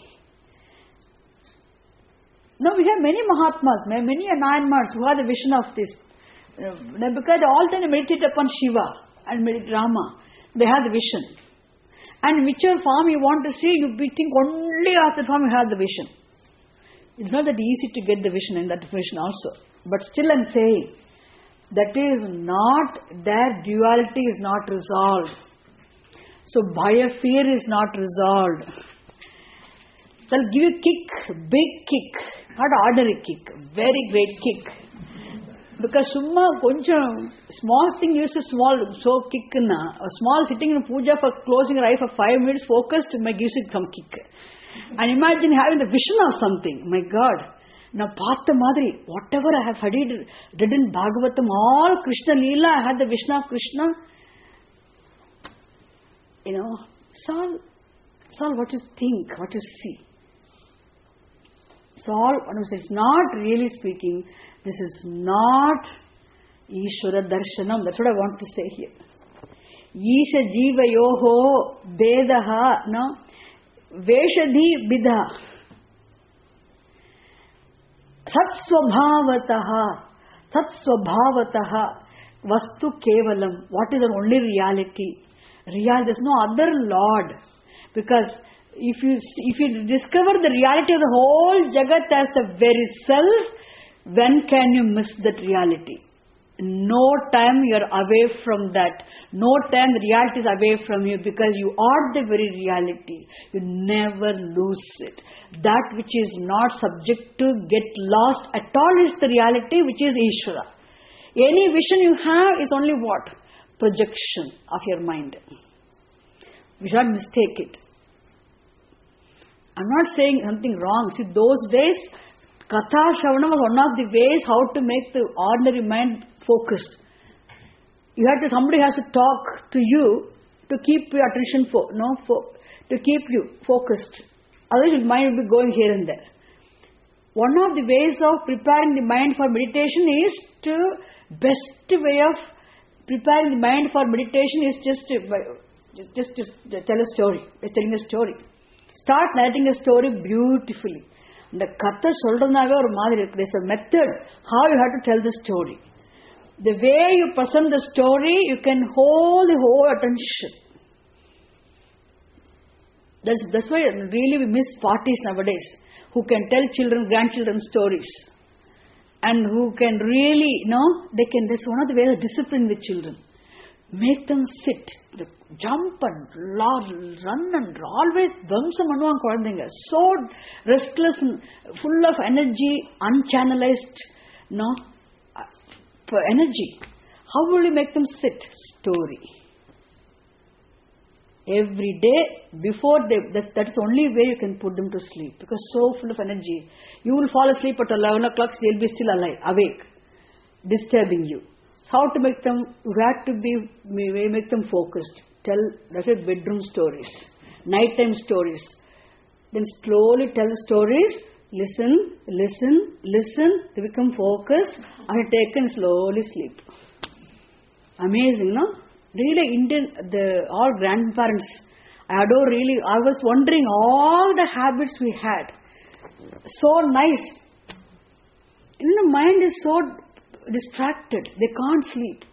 Now we have many Mahatmas, many Anayamars who have the vision of this. Because they all time meditate upon Shiva and meditate Rama. They have the vision. And whichever form you want to see, you think only of the form you have the vision. It's not that easy to get the vision in that vision also. But still I'm saying, that is not, their duality is not resolved. So bhaya, fear is not resolved. They'll give you a kick, big kick, not ordinary kick, very great kick. Because summa konjam small thing gives a small so kick na. A small sitting in puja for closing your eye for five minutes focused may gives it some kick. And imagine having the vision of something. My God. Now Partha Madri, whatever I have studied, read in Bhagavatam, all Krishna Leela, I had the vision of Krishna. You know, it's all, it's all what you think, what you see. It's all, it's not really speaking, this is not Ishvara Darshanam. That's what I want to say here. Isha Jiva Yoho Bedaha, no? Veshadhi Bidha. Satsvabhavataha. Satsvabhavataha. Vastu Kevalam. What is the only reality? Real, there's no other Lord. Because if you if you discover the reality of the whole Jagat as the very self, when can you miss that reality? No time you are away from that. No time the reality is away from you because you are the very reality. You never lose it. That which is not subject to get lost at all is the reality which is Ishvara. Any vision you have is only what? Projection of your mind. We should not mistake it. I'm not saying something wrong. See, those days, Katha Shravana was one of the ways how to make the ordinary mind focused. You have to, somebody has to talk to you to keep your attention, fo- no, fo- to keep you focused. Otherwise your mind will be going here and there. One of the ways of preparing the mind for meditation is to, best way of preparing the mind for meditation is just to, just, just to tell a story. Just telling a story. Start narrating a story beautifully. The katha solradnave or madri, there's a method how you have to tell the story. The way you present the story, you can hold the whole attention. That's, that's why really we miss parties nowadays, who can tell children, grandchildren stories. And who can really, you know, they can, that's one of the ways of discipline with children. Make them sit, jump and run and always dhamsam anuvan kulandinga. So restless and full of energy, unchannelized, no, for energy. How will you make them sit? Story. Every day, before they, that, that's the only way you can put them to sleep. Because so full of energy. You will fall asleep at eleven o'clock, they'll be still alive, awake, disturbing you. So how to make them, you have to be, make them focused. Tell, that's it, bedroom stories, nighttime stories. Then slowly tell the stories, listen, listen, listen, they become focused, and take and slowly sleep. Amazing, no? Really, Indian, the all grandparents, I adore really, I was wondering all the habits we had. So nice. You know, the mind is so distracted, they can't sleep.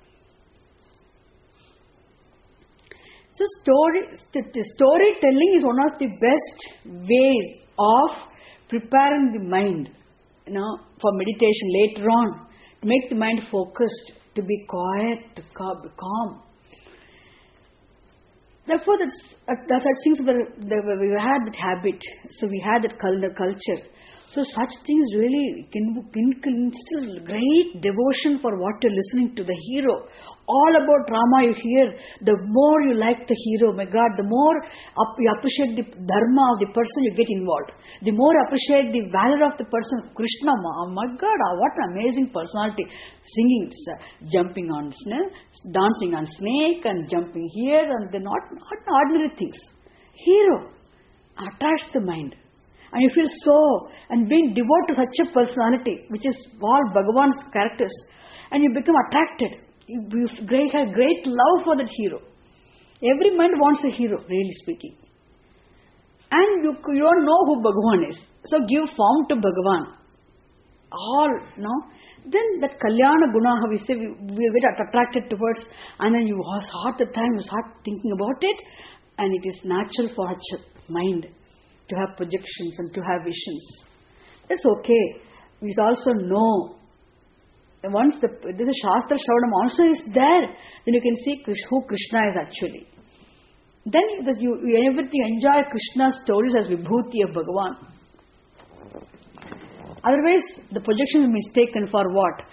So story, storytelling is one of the best ways of preparing the mind, you know, for meditation later on, to make the mind focused, to be quiet, to be calm. Therefore, that's, that things were, we had that habit, so we had that culture. So such things really can, can instill great devotion for what you're listening to, the hero. All about drama you hear, the more you like the hero, my God, the more up, you appreciate the dharma of the person, you get involved. The more you appreciate the valor of the person, Krishna, oh my God, what an amazing personality. Singing, jumping on snake, dancing on snake and jumping here and they're not, not ordinary things. Hero attracts the mind. And you feel so, and being devoted to such a personality, which is all Bhagavan's characters, and you become attracted. You, you have great love for that hero. Every mind wants a hero, really speaking. And you, you don't know who Bhagavan is. So give form to Bhagavan. All, no? Then that Kalyana Guna, we say, we, we get attracted towards, and then you start the time, you start thinking about it, and it is natural for such a mind to have projections and to have visions. That's okay. We also know, once the, this is Shastra Shravanam also is there, then you can see who Krishna is actually. Then you, you everything enjoy Krishna's stories as Vibhuti of Bhagavan. Otherwise, the projection is mistaken for what?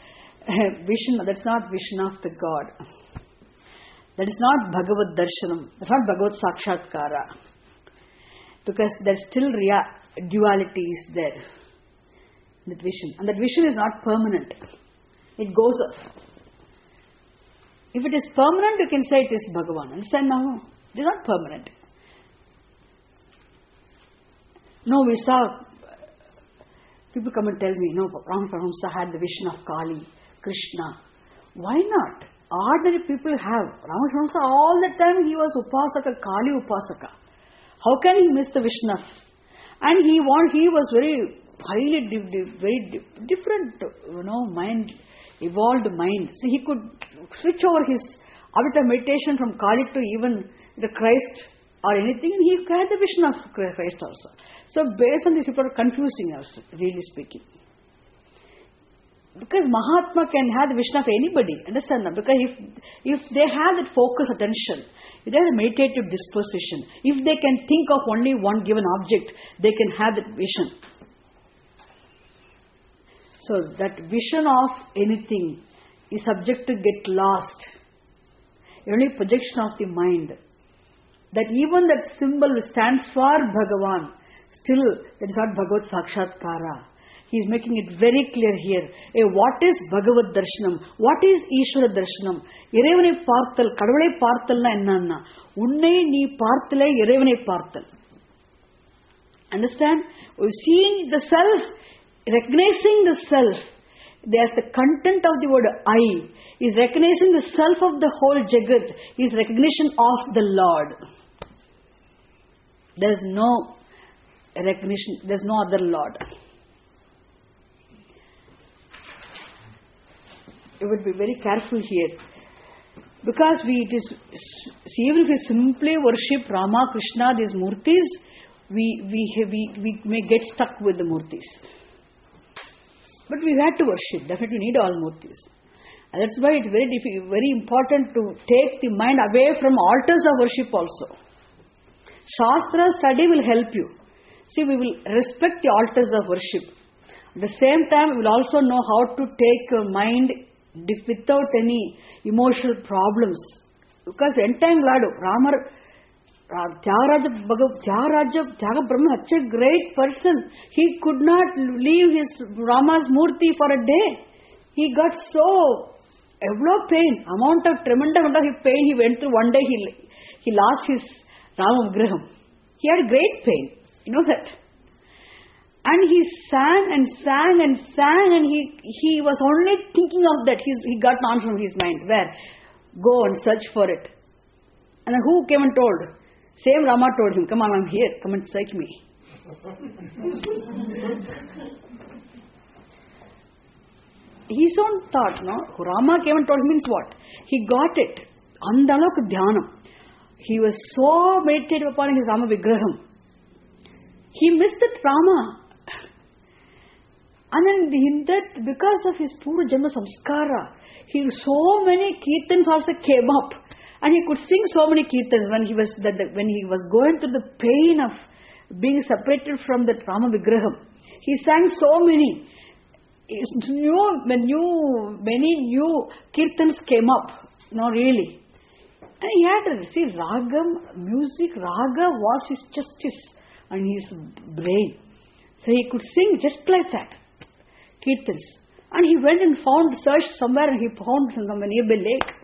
vision, that's not vision of the God. That is not Bhagavad Darshanam. That's not Bhagavad Sakshatkara. Because there's still rea- duality is there. That vision. And that vision is not permanent. It goes off. If it is permanent, you can say it is Bhagavan. Understand now? It is not permanent. No, we saw, people come and tell me, no, Ramana Paramahamsa had the vision of Kali, Krishna. Why not? Ordinary people have. Ramana Paramahamsa all the time he was Upasaka, Kali Upasaka. How can he miss the vision of? And he want, he was very highly, di- di- very di- different, you know, mind, evolved mind. So he could switch over his avatar meditation from Kali to even the Christ or anything. He had the vision of Christ also. So based on this, people are confusing us, really speaking. Because Mahatma can have the vision of anybody, understand that? Because if if they have that focus attention, if they have a meditative disposition, if they can think of only one given object, they can have that vision. So that vision of anything is subject to get lost. Only projection of the mind. That even that symbol stands for Bhagavan. Still, that is not Bhagavad Sakshatkara. He is making it very clear here. Hey, what is Bhagavad Darshanam? What is Ishvara Darshanam? Irevanai Parthal, Kadavai Parthal na enna? Unnai nee Parthale Irevanai Parthal. Understand? Seeing the self, recognizing the self, there's the content of the word I, is recognizing the self of the whole Jagat, is recognition of the Lord. There is no recognition, there is no other Lord. You would be very careful here. Because we, it is, see, even if we simply worship Rama, Krishna, these murtis, we, we, we, we may get stuck with the murtis. But we have to worship. Definitely need all murtis. And that's why it's very difficult, very important to take the mind away from altars of worship also. Shastra study will help you. See, we will respect the altars of worship. At the same time, we will also know how to take a mind without any emotional problems. Because entire Lord, Ramar, Tyagaraja, Tyagaraja, Tyaga Brahma, such a great person. He could not leave his Rama's Murti for a day. He got so ever pain, amount of tremendous amount of pain he went through. One day he he lost his Rama Vigraham. He had great pain. You know that. And he sang and sang and sang and he he was only thinking of that. He's, he got an answer from his mind. Where? Go and search for it. And then who came and told? Same Rama told him, come on, I'm here. Come and search me. His own thought, no? Rama came and told him means what? He got it. Andalok Dhyanam. He was so meditative upon his Rama Vigraham. He missed that Rama. And then in that, because of his Pura Janma Samskara, he so many Kirtans also came up. And he could sing so many Kirtans when he was that when he was going through the pain of being separated from that Rama Vigraham. He sang so many. New, new, many new Kirtans came up. No, really. And he had to see Ragam, music, Raga was his justice and his brain. So he could sing just like that. Kirtans. And he went and found, searched somewhere and he found somewhere nearby lake.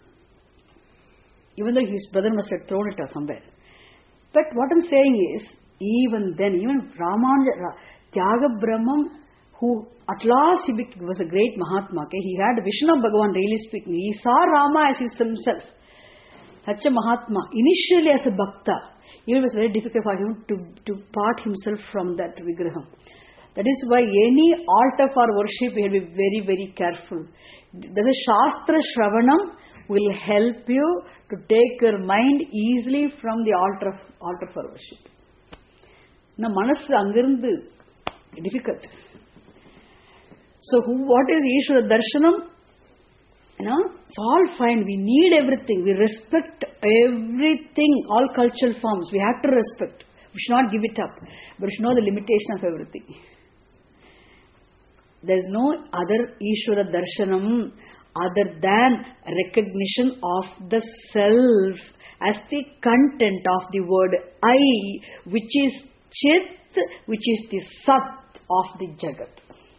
Even though his brother must have thrown it or somewhere. But what I'm saying is, even then, even Raman, Tyaga Brahman, who at last he was a great Mahatma, okay? He had a vision of Bhagavan, really speaking. He saw Rama as his himself. Such a Mahatma. Initially as a Bhakta, it was very difficult for him to, to part himself from that Vigraham. That is why any altar for worship, we have to be very, very careful. The Shastra Shravanam will help you to take your mind easily from the altar of, altar for worship. Now, Manasu Angirundu, difficult. So, who, what is Ishvara Darshanam? You know, it's all fine. We need everything. We respect everything, all cultural forms. We have to respect. We should not give it up. But we should know the limitation of everything. There is no other Ishvara darshanam other than recognition of the self as the content of the word I, which is Chit, which is the Sat of the Jagat.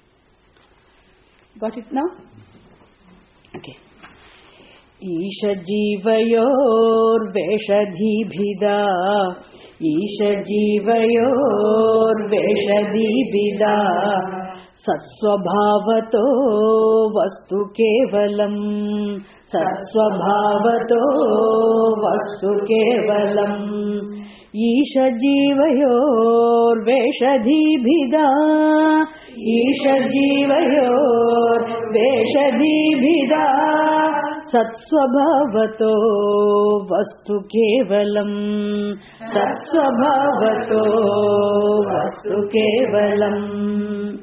Got it now? Okay. Isha Jivayor Veshadhibhida Isha Jivayor Veshadhibhida Satsvabhavato Vastu Kevalam Satsvabhavato Vastu Kevalam Isha Jivayor Veshadhibhida Isha Jivayor Veshadhibhida Satsvabhavato Vastu Kevalam Satsvabhavato Vastu Kevalam.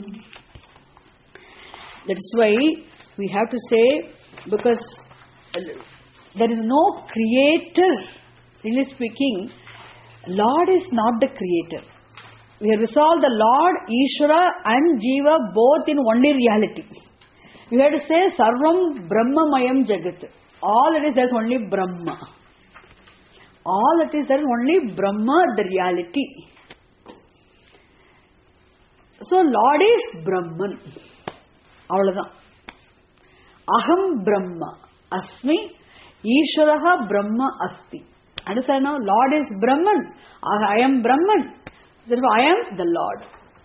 That's why we have to say, because there is no creator, really speaking, Lord is not the creator. We have resolved the Lord, Ishvara and Jiva both in only reality. We have to say Sarvam Brahmamayam Jagat. All that is, there is only Brahma. All that is, there is only Brahma, the reality. So Lord is Brahman. Avladhan. Aham Brahma. Asmi. Ishvaraha Brahma Asti. Understand now? Lord is Brahman. I am Brahman. Therefore, I am the Lord.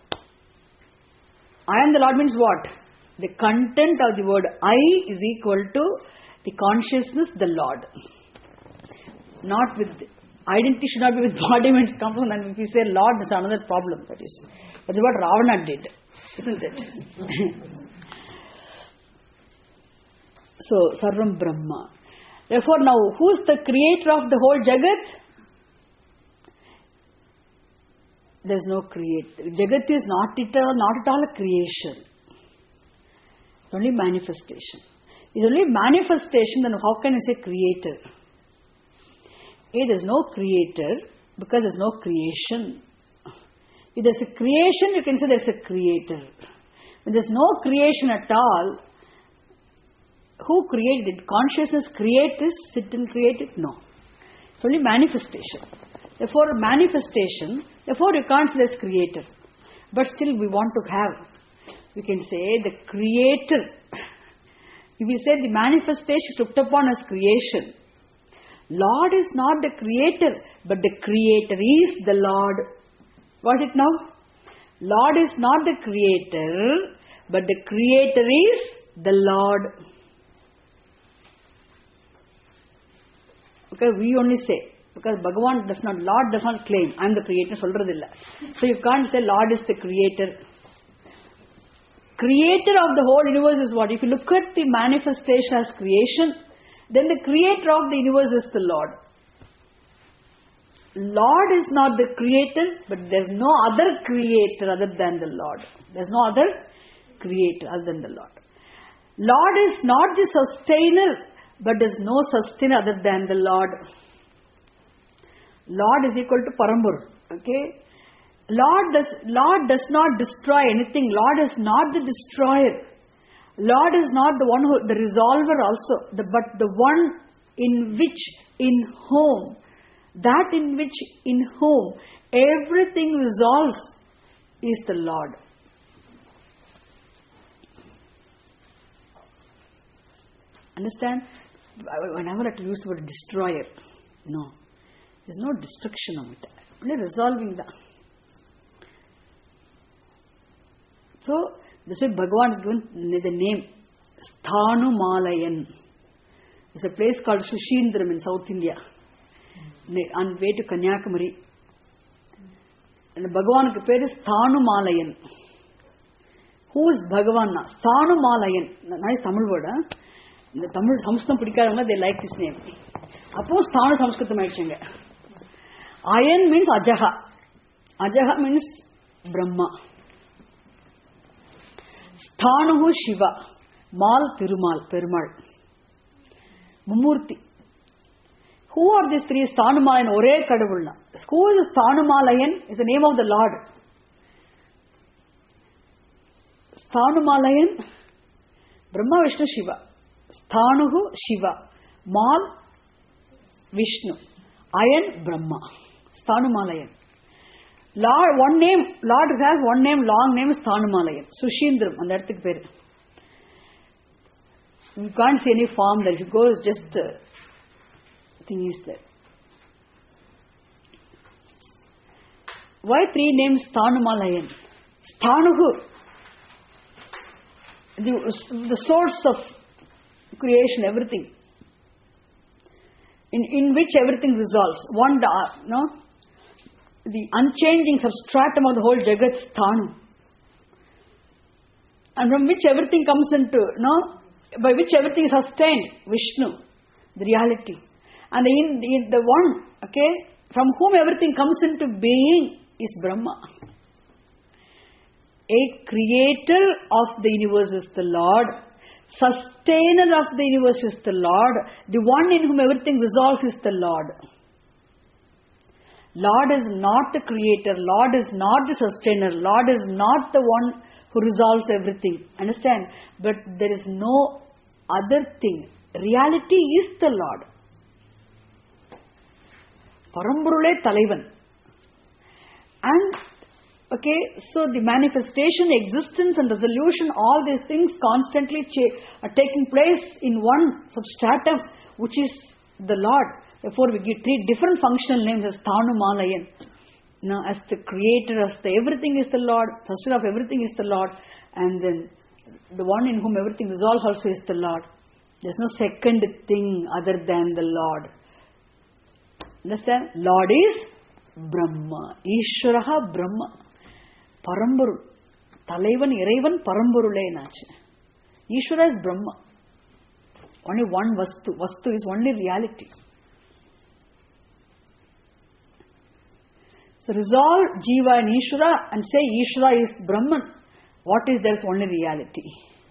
I am the Lord means what? The content of the word I is equal to the consciousness, the Lord. Not with, identity should not be with body when it comes from, and if you say Lord, that's another problem. That is, that is what Ravana did, isn't it? So, Sarvam Brahma. Therefore, now, who is the creator of the whole Jagat? There is no creator. Jagat is not at all, not at all a creation. It's only manifestation. It's only manifestation, then how can you say creator? If there is no creator, because there is no creation. If there is a creation, you can say there is a creator. When there is no creation at all, who created it? Consciousness create this, sit and create it? No. It's only manifestation. Therefore, manifestation, therefore you can't say there is creator. But still we want to have. We can say the creator. If we say the manifestation is looked upon as creation, Lord is not the creator, but the creator is the Lord. Got it now? Lord is not the creator, but the creator is the Lord. Okay, we only say, because Bhagavan does not, Lord does not claim, I am the creator, solradilla. So you can't say Lord is the creator. Creator of the whole universe is what? If you look at the manifestation as creation, then the creator of the universe is the Lord. Lord is not the creator, but there is no other creator other than the Lord. There is no other creator other than the Lord. Lord is not the sustainer, but there is no sustainer other than the Lord. Lord is equal to Parambur. Okay? Lord does, Lord does not destroy anything. Lord is not the destroyer. Lord is not the one who, the resolver also, the, but the one in which, in whom, that in which, in whom everything resolves is the Lord. Understand? I never like to use the word destroyer. No. There is no destruction of it. Only resolving that. So, this way Bhagavan is given the name Sthanumalayan. There's a place called Sushindram in South India, on the way to Kanyakumari. And Bhagavan's name is Sthanumalayan. Who is Bhagavan? Sthanumalayan. Nice Tamil word, huh? In the Tamil Samskritam Pidikkaravanga, they like this name. Appo Sthanu Samskritam aichanga. Ayan means Ajaha. Ajaha means Brahma. Sthanuhu Shiva. Mal Tirumal, Perumal. Mumurti. Who are these three? Sthanumalayan, Ore Kadavulna. Who is Sthanumalayan? Is the name of the Lord. Sthanumalayan, Brahma, Vishnu, Shiva. Sthanuhu, Shiva. Mal, Vishnu. Ayan, Brahma. Sthanumalayan. Lord, one name, Lord has one name, long name is Sthanumalayan. Sushindram, and that's the name. You can't see any form there. If you go, it's just uh, thing is there. Why three names Sthanumalayan? Sthanuhu, the, the source of creation, everything. In, in which everything resolves. One, no? The unchanging substratum of the whole Jagat, Sthanu. And from which everything comes into, no? By which everything is sustained, Vishnu, the reality. And in, in the one, okay, from whom everything comes into being is Brahma. A creator of the universe is the Lord. Sustainer of the universe is the Lord. The one in whom everything resolves is the Lord. Lord is not the creator. Lord is not the sustainer. Lord is not the one who resolves everything. Understand? But there is no other thing. Reality is the Lord. Paramburule Talaivan. And okay, so the manifestation, existence and resolution, all these things constantly cha- are taking place in one substratum, which is the Lord. Therefore, we give three different functional names as Sthanumalayan. Now, as the creator, as the everything is the Lord, sustainer of everything is the Lord, and then the one in whom everything resolves also is the Lord. There's no second thing other than the Lord. Understand? Lord is Brahma. Ishvaraha Brahma. Paramburul. Talaivan, Iraivan, Paramburule nachu. Ishvara is Brahma. Only one Vastu. Vastu is only reality. So resolve Jiva and Ishvara and say Ishvara is Brahman. What is there is only reality.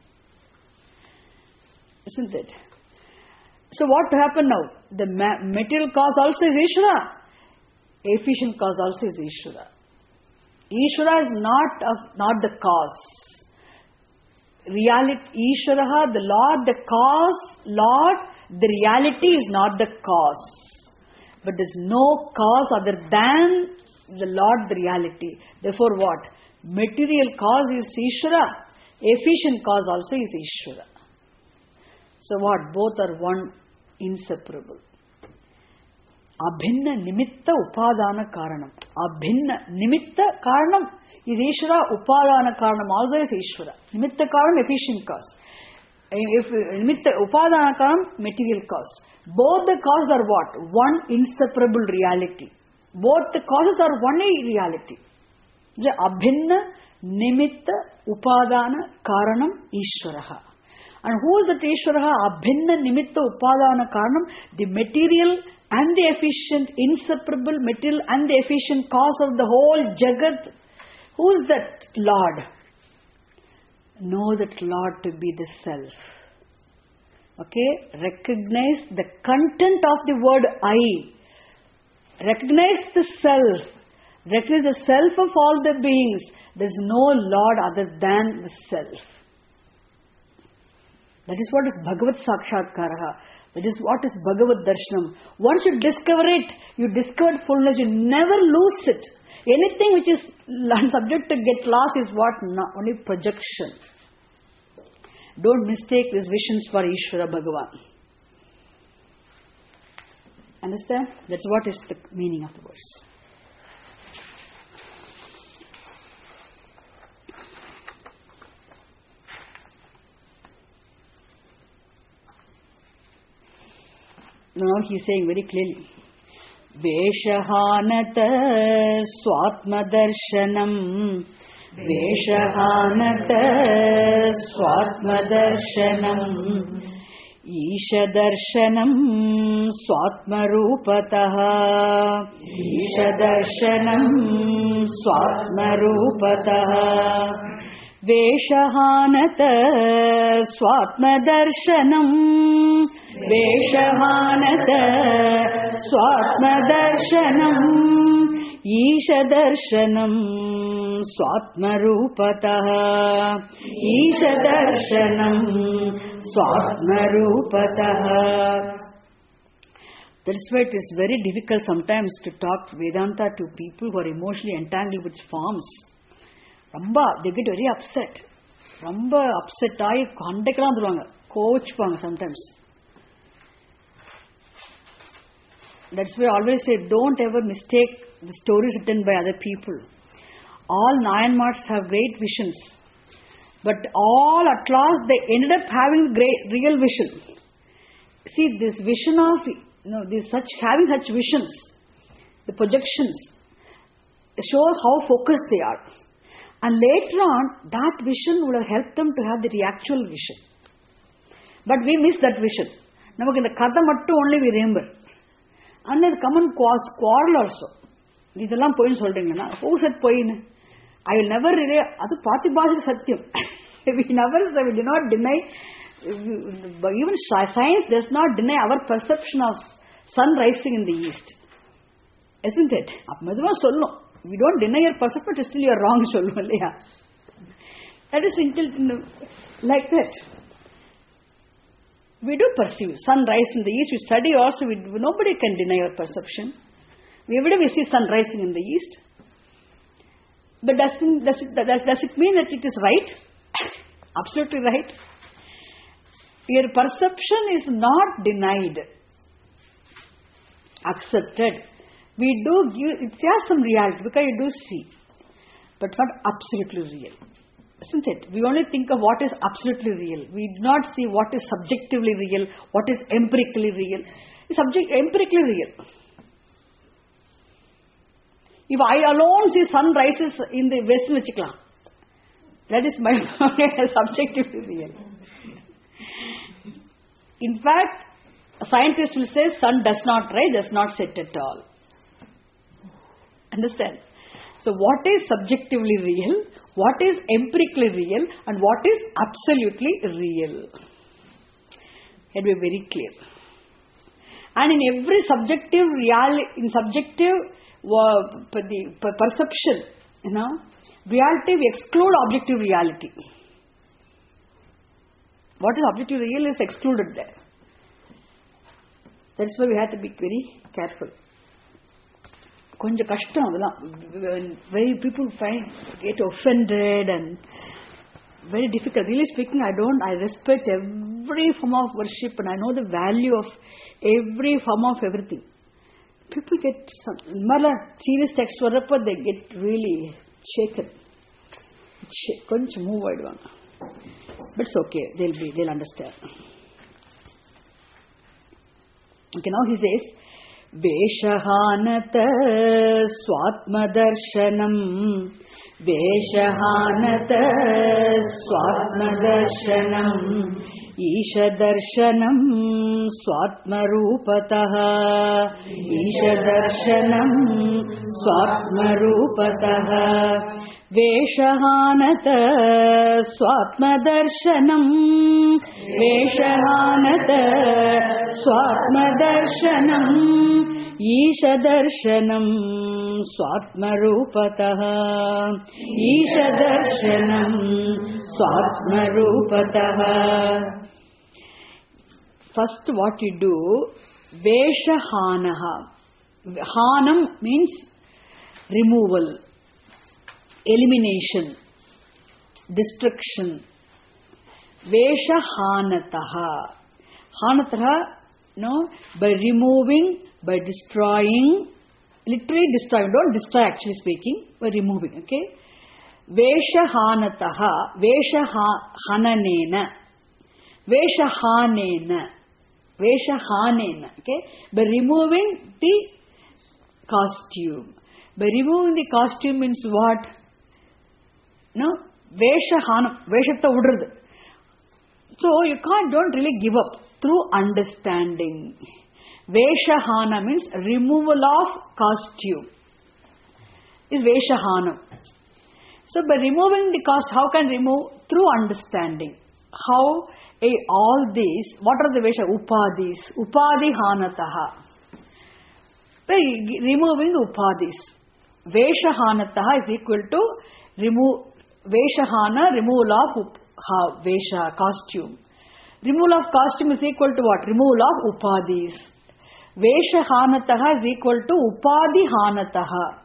Isn't it? So what happened now? The ma- material cause also is Ishvara. Efficient cause also is Ishvara. Ishvara is not of, not the cause. Reality, Ishvara, the Lord, the cause, Lord, the reality is not the cause. But there is no cause other than the Lord, the reality. Therefore what? Material cause is Ishvara. Efficient cause also is Ishvara. So what? Both are one, inseparable. Abhinna nimitta upadana karanam. Abhinna nimitta karanam is Ishvara, upadana karanam also is Ishvara. Nimitta karanam, efficient cause. If nimitta upadana karanam, material cause. Both the causes are what? One inseparable reality. Both the causes are one reality. The abhinna nimitta upadana karanam Ishvaraha. And who is that Ishvaraha? Abhinna nimitta upadana karanam, the material and the efficient, inseparable material and the efficient cause of the whole Jagat. Who is that Lord? Know that Lord to be the Self. Okay? Recognize the content of the word I. Recognize the Self. Recognize the Self of all the beings. There is no Lord other than the Self. That is what is Bhagavad Sakshatkaraha. That is what is Bhagavad Darshanam. Once you discover it, you discovered fullness, you never lose it. Anything which is subject to get lost is what? Not only projection. Don't mistake these visions for Ishvara Bhagavan. Understand? That's what is the meaning of the verse. Now he is saying very clearly, Veshahanata Swatmadarshanam Veshahanata Swatmadarshanam Ishadarshanam Swatmarupataha Ishadarshanam Swatmarupataha Veshahanata Swatmadarshanam Veshahanata Swatmadarshanam Ishadarshanam Swatmarupatah. Isha Darshanam Swatmarupatah. That's why it is very difficult sometimes to talk Vedanta to people who are emotionally entangled with forms. Ramba, they get very upset. Ramba upset ஆகி கண்டைக்கெல்லாம் வந்துருவாங்க, கோச்சுப்பாங்க sometimes. That's why I always say, don't ever mistake the stories written by other people. All Nayanmars have great visions, but all at last they ended up having great real vision. See, this vision of, you know, this such having such visions, the projections shows how focused they are, and later on that vision would have helped them to have the actual vision. But we miss that vision. நமக்கு இந்த கதை மட்டும் only we remember, and then come and cause quarrel also. இதெல்லாம் போயின்னு சொல்றீங்கன்னா, who said போயின்னு? I will never relay. அது பாத்திபாசிக சத்தியம். We never, we do not deny. Even science does not deny our perception of sun rising in the east, isn't it? மெதுவா சொல்லும். We don't deny your perception, but still you are wrong. சொல்லும் இல்லையா? That is like that. We do perceive sun rise in the east. We study also. We, nobody can deny our perception. Every day we see sun rising in the east. But does it, does it, does, does it mean that it is right? Absolutely right. Your perception is not denied, accepted. We do give, it has some reality because you do see, but not absolutely real, isn't it? We only think of what is absolutely real. We do not see what is subjectively real, what is empirically real. Subject, empirically real. If I alone see sun rises in the west, that is my subjectively real. In fact, a scientist will say sun does not rise, does not set at all. Understand? So what is subjectively real, what is empirically real, and what is absolutely real? It will be very clear. And in every subjective reality, in subjective uh, the perception, you know, reality, we exclude objective reality. What is objective real is excluded there. That's why we have to be very careful. கொஞ்சம் கஷ்டம் அதெல்லாம். Very people find get offended and very difficult. Really speaking, I don't. I respect every form of worship and I know the value of every form of everything. People get some serious text வரப்ப they get really shaken. கொஞ்சம் move ஆயிடுவாங்க. But it's okay. They'll be. They'll understand. Okay. Now he says, Veshahanata Swatmadarshanam. Veshahanata Swatmadarshanam. Isha Darshanam Swatmarupatah. Isha Darshanam Swatmarupatah. Veshahanata Swatmadarshanam. Veshahanata Swatmadarshanam. Isha Darshanam Swatmarupatah. Isha Darshanam Swatmarupatah. First what you do, Veshahanaha. Hanam means removal, elimination, destruction. Veshahanataha. Hanataha, no, by removing, by destroying, literally destroying. Don't destroy actually speaking, by removing, okay? Veshahanataha, Veshahananena, Veshahanena, Veshahanena, okay? By removing the costume. By removing the costume means what? No, Veshahanam, Veshatta udrudhu. So you can't, don't really give up through understanding. Veshahana means removal of costume. Is Veshahanam. So by removing the costume, how can remove? Through understanding. How a, all these, what are the Vesha? Upadis. Upadihanataha. By removing the Upadis. Veshahanataha is equal to remove Veshahana, removal of up, ha, Vesha, costume. Removal of costume is equal to what? Removal of Upadis. Veshahanataha is equal to Upadihanataha.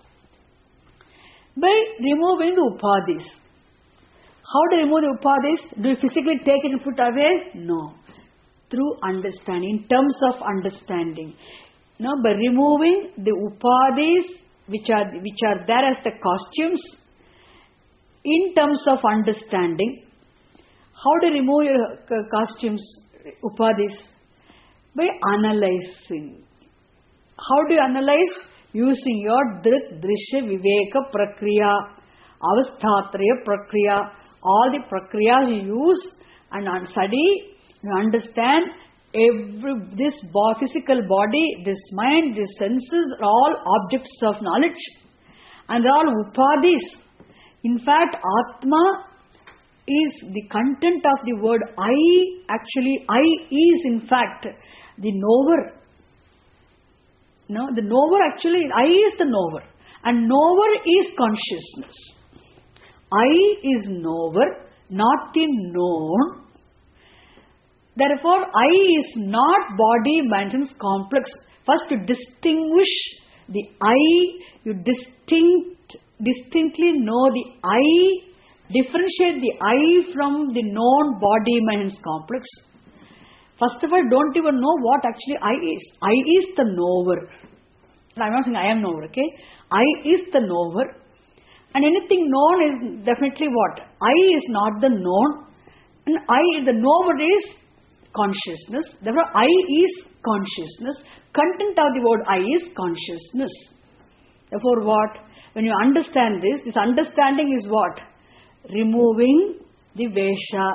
By removing the Upadis. How to remove the Upadis? Do you physically take it and put away? No. Through understanding, in terms of understanding. No, by removing the Upadis which are, which are there as the costumes, in terms of understanding. How to remove your costumes, Upadis? By analyzing. How do you analyze? Using your Drit, Drishya, Viveka, Prakriya, Avasthatraya, Prakriya, all the Prakriyas you use and study, you understand every, this physical body, this mind, these senses are all objects of knowledge and they are all Upadis. In fact, Atma is the content of the word I. Actually, I is in fact the knower. No, the knower actually, I is the knower. And knower is consciousness. I is knower, not the known. Therefore, I is not body, mind, sense complex. First, to distinguish the I, you distinct, distinctly know the I, differentiate the I from the known body, mind, sense complex. First of all, don't even know what actually I is. I is the knower. I'm not saying I am knower, okay? I is the knower. And anything known is definitely what? I is not the known. And I, the knower is consciousness. Therefore, I is consciousness. Content of the word I is consciousness. Therefore, what? When you understand this, this understanding is what? Removing the Vesha.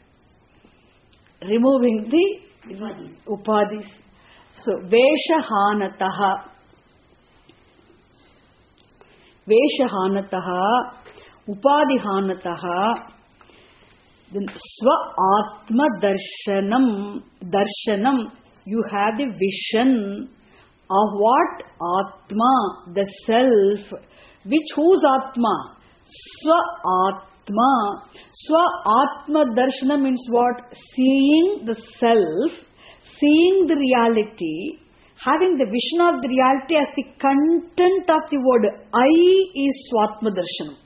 Removing the Upadis. Upadis. So, Veshahanataha. Veshahanataha. Upadihanataha. Then Swa Atma Darshanam. Darshanam. You have the vision of what? Atma, the self. Which whose Atma? Swa Atma. Swa Atma Darshana means what? Seeing the self, seeing the reality, having the vision of the reality as the content of the word I is Swatma Darshanam.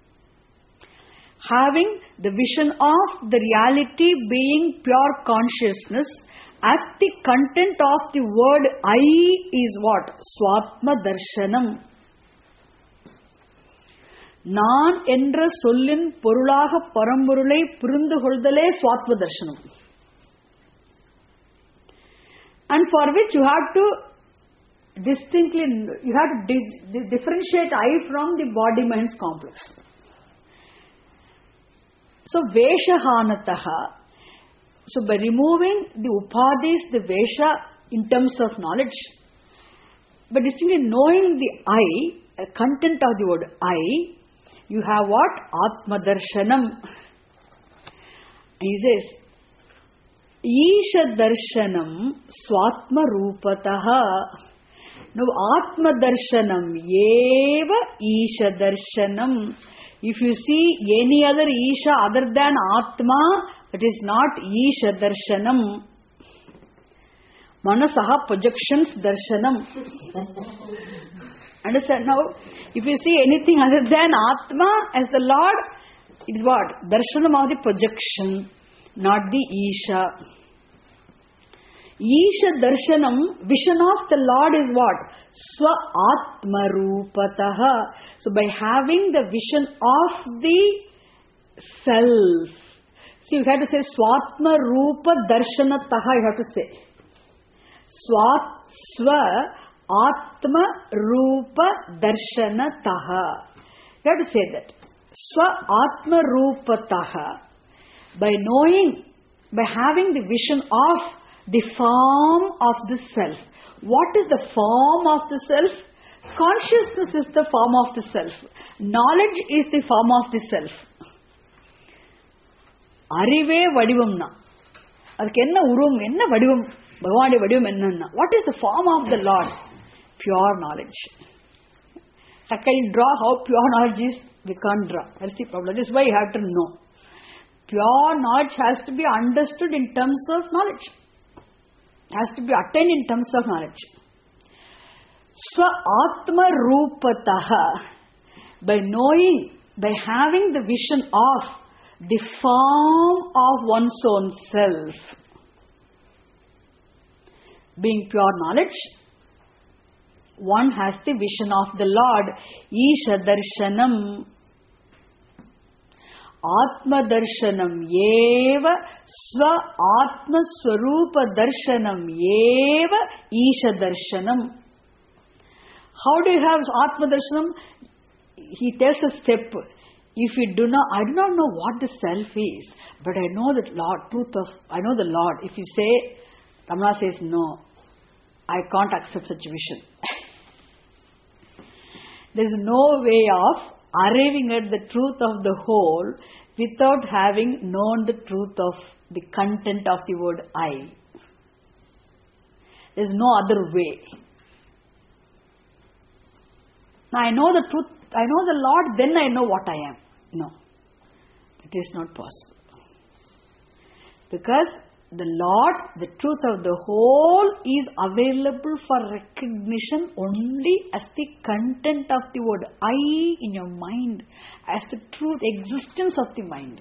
Having the vision of the reality being pure consciousness as the content of the word I is what? Swatma Darshanam. நான் என்ற சொல்லின் பொருளாக பரம்பொருளை புரிந்து கொள்தலே சுவாத்ம தர்சனம். And for which you have to distinctly, you have to di- differentiate I from the body-mind complex. So, Veshahanataha. So, by removing the Upadis, the Vesha in terms of knowledge, but distinctly knowing the I, content of the word I, you have what? Atma Darshanam. He says, Isha Darshanam Swatma Rupataha. Now, Atma Darshanam Eva Isha Darshanam. If you see any other Isha other than Atma, it is not Isha Darshanam. Manasaha projections Darshanam. Understand now? If you see anything other than Atma as the Lord, it is what? Darshanam of the projection, not the Isha. Isha Darshanam, vision of the Lord is what? Swa Atma Rupataha. So by having the vision of the self. See, you have to say Swatma Rupa Darshanataha, you have to say. Swat, Swa Atma Rupa Darshanataha. You have to say that. Swa Atma Rupataha. By knowing, by having the vision of the form of the self. What is the form of the self? Consciousness is the form of the self. Knowledge is the form of the self. Arive vadivamna. Adukku enna urum, enna vadivam, Bhagavane vadivam enna. What is the form of the Lord? Pure knowledge. I can draw how pure knowledge is. We can't draw. That's the problem. That is why you have to know. Pure knowledge has to be understood in terms of knowledge. Has to be attained in terms of knowledge. Swa Atma Rupataha, by knowing, by having the vision of the form of one's own self, being pure knowledge, one has the vision of the Lord. Isha Darshanam, Atma Darshanam Eva, Swa Atma Swarupa Darshanam Eva, Isha Darshanam. How do you have Atma Darshanam? He tells a step. If you do not, I do not know what the self is, but I know the Lord, truth of, I know the Lord. If you say, Ramana says, no, I can't accept such vision. There is no way of arriving at the truth of the whole without having known the truth of the content of the word I. There is no other way. Now I know the truth, I know the Lord, then I know what I am. No, it is not possible. Because the Lord, the truth of the whole, is available for recognition only as the content of the word I in your mind, as the truth existence of the mind.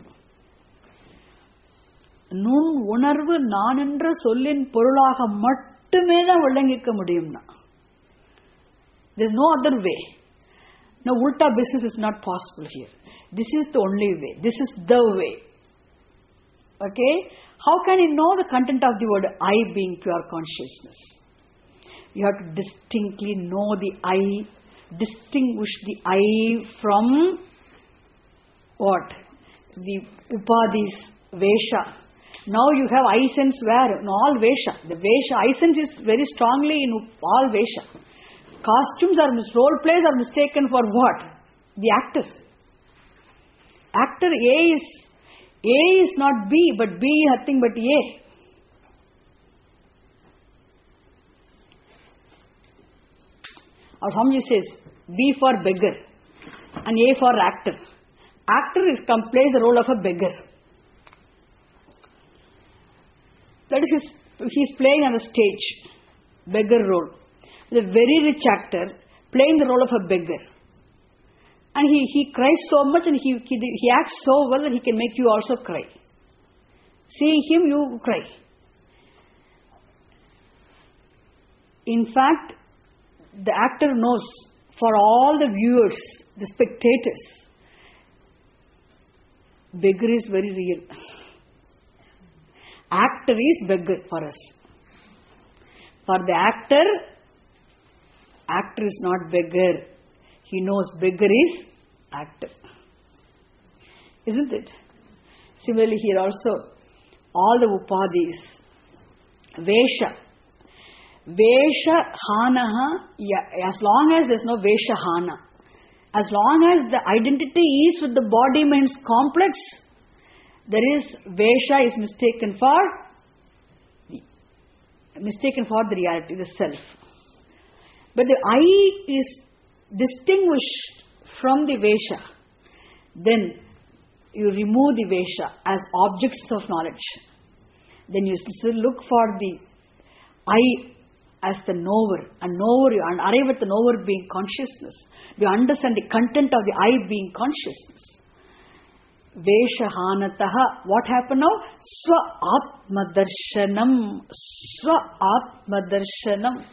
நுண் உணர்வு நான் என்ற சொல்லின் பொருளாக மட்டுமே தான் விளங்கிக்க முடியும்னா. There is no other way. No, ulta business is not possible here. This is the only way. This is the way. Okay? How can you know the content of the word I being pure consciousness? You have to distinctly know the I, distinguish the I from what? The upadhis, vesha. Now you have I sense where? In all vesha. The vesha, I sense is very strongly in all vesha. Costumes are, role plays are mistaken for what? The actor. Actor A is, A is not B, but B is nothing but A. Or Swamiji says, B for beggar and A for actor. Actor is come plays the role of a beggar. That is, his, he is playing on a stage, beggar role. The very rich actor playing the role of a beggar. And he, he cries so much and he, he, he acts so well that he can make you also cry. Seeing him, you cry. In fact, the actor knows, for all the viewers, the spectators, beggar is very real. Actor is beggar for us. For the actor, actor is not beggar. He knows beggar is actor. Isn't it? Similarly here also, all the upadhis, vesha. Vesha hanaha, as long as there is no vesha hana, as long as the identity is with the body-mind's complex, there is vesha is mistaken for mistaken for the reality, the self. But the I is distinguished from the vesha. Then you remove the vesha as objects of knowledge. Then you still look for the I as the knower, and knower, and arrive at the knower being consciousness. You understand the content of the I being consciousness. Vesha hanataha. What happened now? Swa atma darshanam. Swa atma darshanam.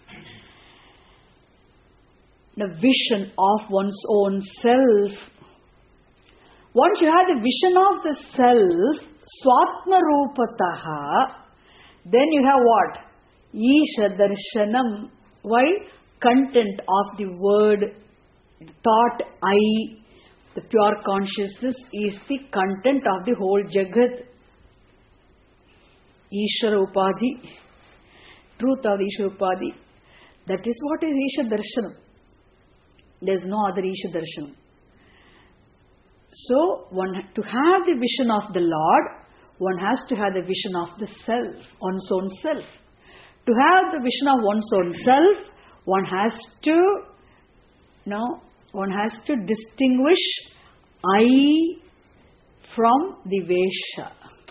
The vision of one's own self. Once you have the vision of the self, swatma rupataha, then you have what? Isha darshanam. Why? Content of the word, thought I, the pure consciousness, is the content of the whole Jagat. Ishvara Upadhi, truth of Ishvara Upadhi. That is what is Isha Darshanam. There is no other Isha Darshanam. So, one to have the vision of the Lord, one has to have the vision of the self, one's own self. To have the vision of one's own self, one has to, you know, one has to distinguish I from the Vesha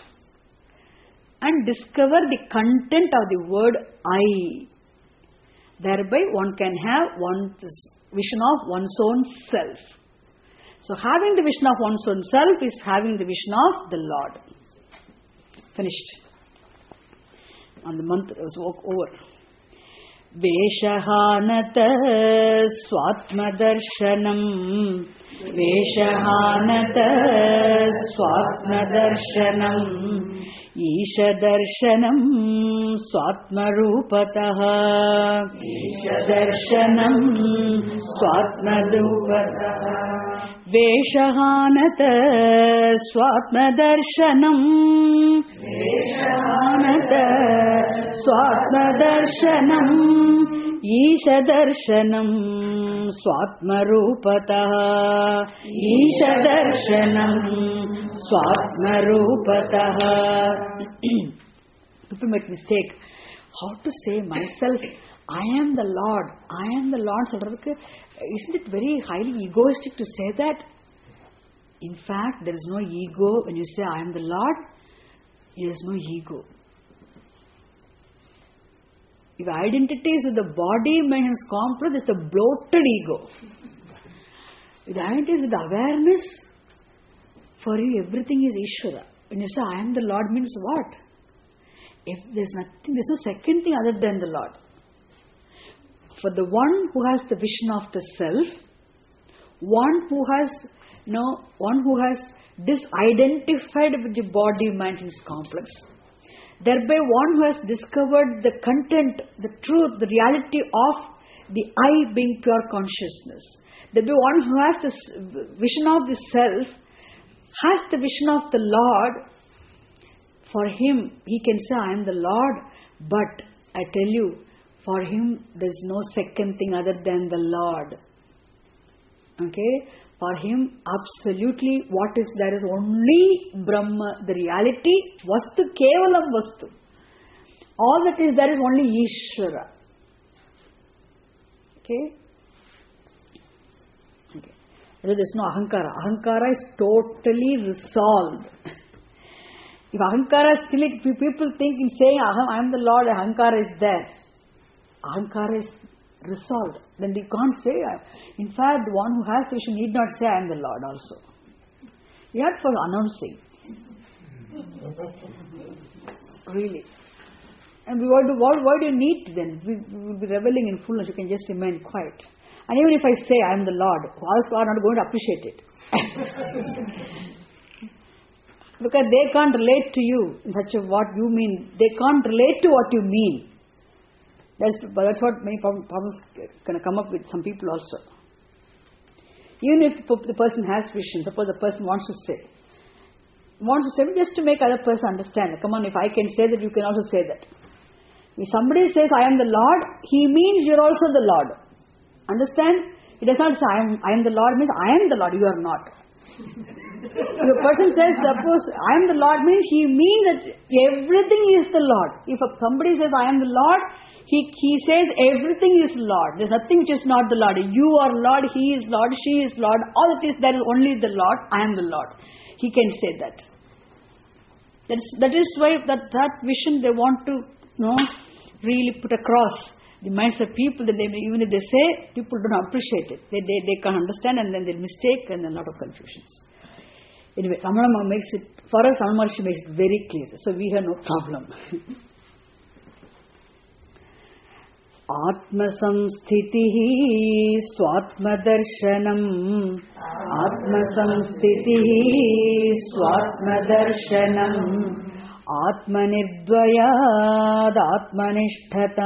and discover the content of the word I. Thereby one can have one's vision of one's own self. So having the vision of one's own self is having the vision of the Lord. Finished. And the month was over. Veshahanata swatmadarshanam Veshahanata swatmadarshanam Ishadarshanam swatmarupataha Ishadarshanam swatmarupataha Veshahanata swatmadarshanam Veshahanata swatmadarshanam Ishadarshanam swatmarupataha Ishadarshanam swatmarupataha. People make mistake. How to say myself, I am the Lord, I am the Lord. Isn't it very highly egoistic to say that? In fact, there is no ego when you say I am the Lord. There is no ego. If identity is with the body, mind is complex, it's a bloated ego. If identity is with awareness, for you everything is Ishvara. When you say I am the Lord means what? If there's nothing, there's no second thing other than the Lord. For the one who has the vision of the self, one who has no, one who has disidentified with the body, mind is complex. Thereby one who has discovered the content, the truth, the reality of the I being pure consciousness. Thereby one who has this vision of the self, has the vision of the Lord. For him, he can say, I am the Lord, but I tell you, for him there is no second thing other than the Lord. Okay? For him, absolutely what is there is only Brahma, the reality, Vastu, Kevalam Vastu. All that is there is only Ishvara. Okay? Okay. There is no Ahankara. Ahankara is totally resolved. If Ahankara is still, people think in saying I am the Lord, Ahankara is there. Ahankara is resolved. Then you can't say. In fact, the one who has vision need not say I am the Lord also. Yet for announcing. Really. And we want to, why, why do you need to then? We, we will be reveling in fullness. You can just remain quiet. And even if I say I am the Lord, others are not going to appreciate it. Because they can't relate to you in such a what you mean. They can't relate to what you mean. That's, but that's what many problems can come up with some people also. Even if the person has vision, suppose the person wants to say, wants to say just to make other person understand. Come on, if I can say that, you can also say that. If somebody says, I am the Lord, he means you're also the Lord. Understand? He does not say, I am, I am the Lord means I am the Lord, you are not. If a person says, suppose I am the Lord means he means that everything is the Lord. If a, somebody says, I am the Lord, He, he says everything is Lord. There's nothing which is not the Lord. You are Lord, he is Lord, she is Lord. All it is, there is only the Lord. I am the Lord. He can say that. That's, that is why that, that vision they want to you know, really put across the minds of people. That they, even if they say, people don't appreciate it. They, they, they can't understand and then they mistake and then a lot of confusions. Anyway, Ramana makes it, for us, Ramana Maharshi makes it very clear. So we have no problem. Atmasamsthitihi swatmadarshanam Atmasamsthitihi swatmadarshanam Atmanirdvayad Atmanishtata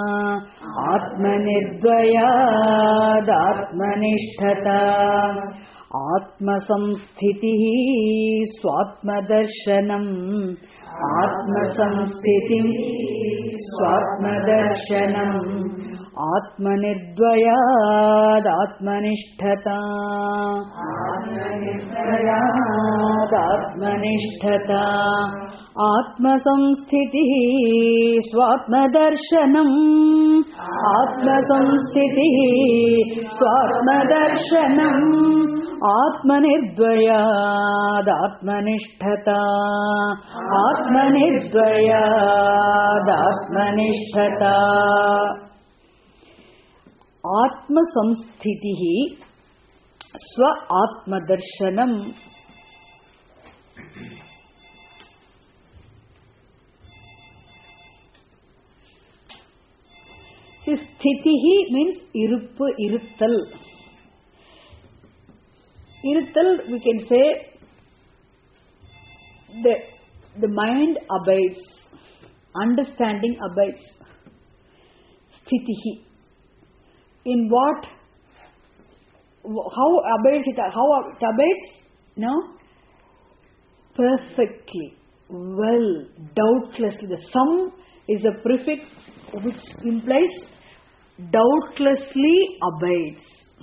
Atmanirdvayad Atmanishtata Atmasamsthitihi swatmadarshanam Atmasamsthitihi swatmadarshanam Atmanirdvayad Atmanishtata Atmanirdvayad Atmanishtata Atmasamsthitihi Swatmadarshanam Atmasamsthitihi Swatmadarshanam Atmanirdvayad Atmanishtata Atmanirdvayad Atmanishtata Atma samsthitihi swa atmadarshanam. See, sthitihi means iruppu, iruttal. Iruttal, we can say the, the mind abides, understanding abides. Sthitihi. In what? How abides it? How it abides? No? Perfectly, well, doubtlessly. The sum is a prefix which implies doubtlessly abides.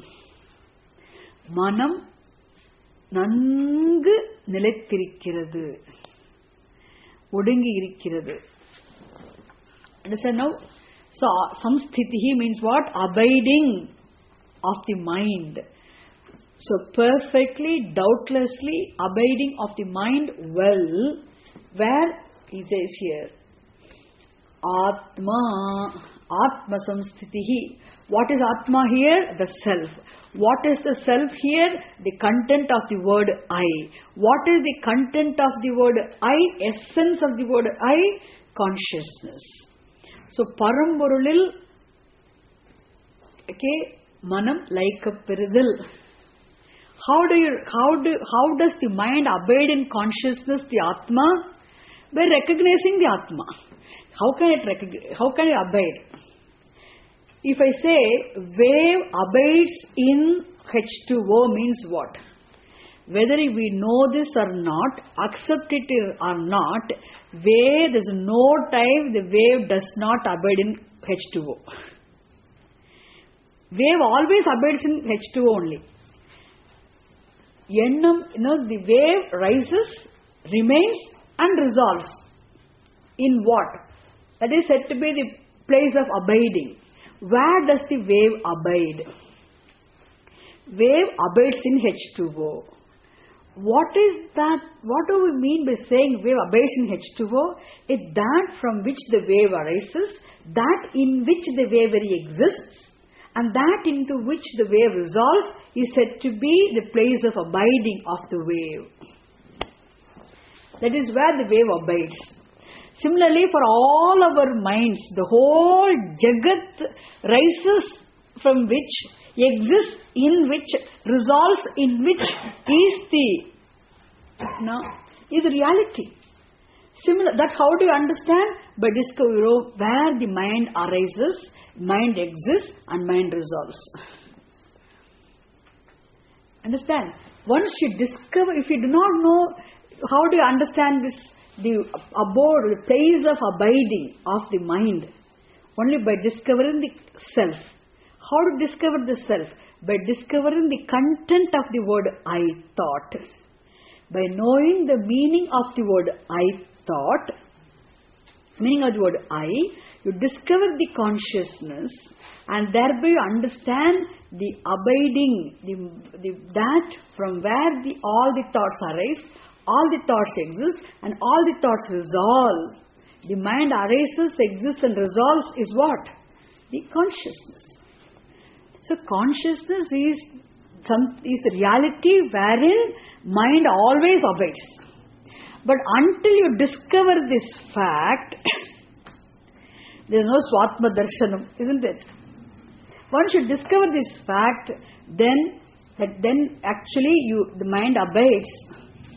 Manam nangu nilaithirikkirathu. Odungi irikkirathu. Understand now? So, samsthitihi means what? Abiding of the mind. So, perfectly, doubtlessly abiding of the mind well. Where? He says here. Atma. Atma samsthitihi. What is Atma here? The self. What is the self here? The content of the word I. What is the content of the word I? Essence of the word I? Consciousness. So, Paramporulil, okay, manam like a peridil. How do you, how do, how does the mind abide in consciousness, the Atma? By recognizing the Atma. How can it recognize, how can it abide? If I say wave abides in H two O means what? Whether we know this or not, accept it or not, wave, there is no time the wave does not abide in H two O. Wave always abides in H two O only. Ennam, you know, the wave rises, remains and resolves. In what? That is said to be the place of abiding. Where does the wave abide? Wave abides in H two O. What is that? What do we mean by saying wave abides in H two O? It's that from which the wave arises, that in which the wave very exists, and that into which the wave resolves is said to be the place of abiding of the wave. That is where the wave abides. Similarly, for all our minds, the whole Jagat rises from which, exists in which, resolves in which is the, no, is the reality. Similar, that how do you understand? By discovering where the mind arises, mind exists and mind resolves. Understand? Once you discover, if you do not know, how do you understand this? The abode, the place of abiding of the mind, only by discovering the self. How to discover the self? By discovering the content of the word I thought. By knowing the meaning of the word I thought, meaning of the word I, you discover the consciousness and thereby you understand the abiding, the, the that from where the all the thoughts arise, all the thoughts exist and all the thoughts resolve. The mind arises, exists and resolves is what? The consciousness. So consciousness is, some, is the reality wherein mind always abides. But until you discover this fact, there is no Swatma Darshanam, isn't it? Once you discover this fact, then that then actually you the mind abides.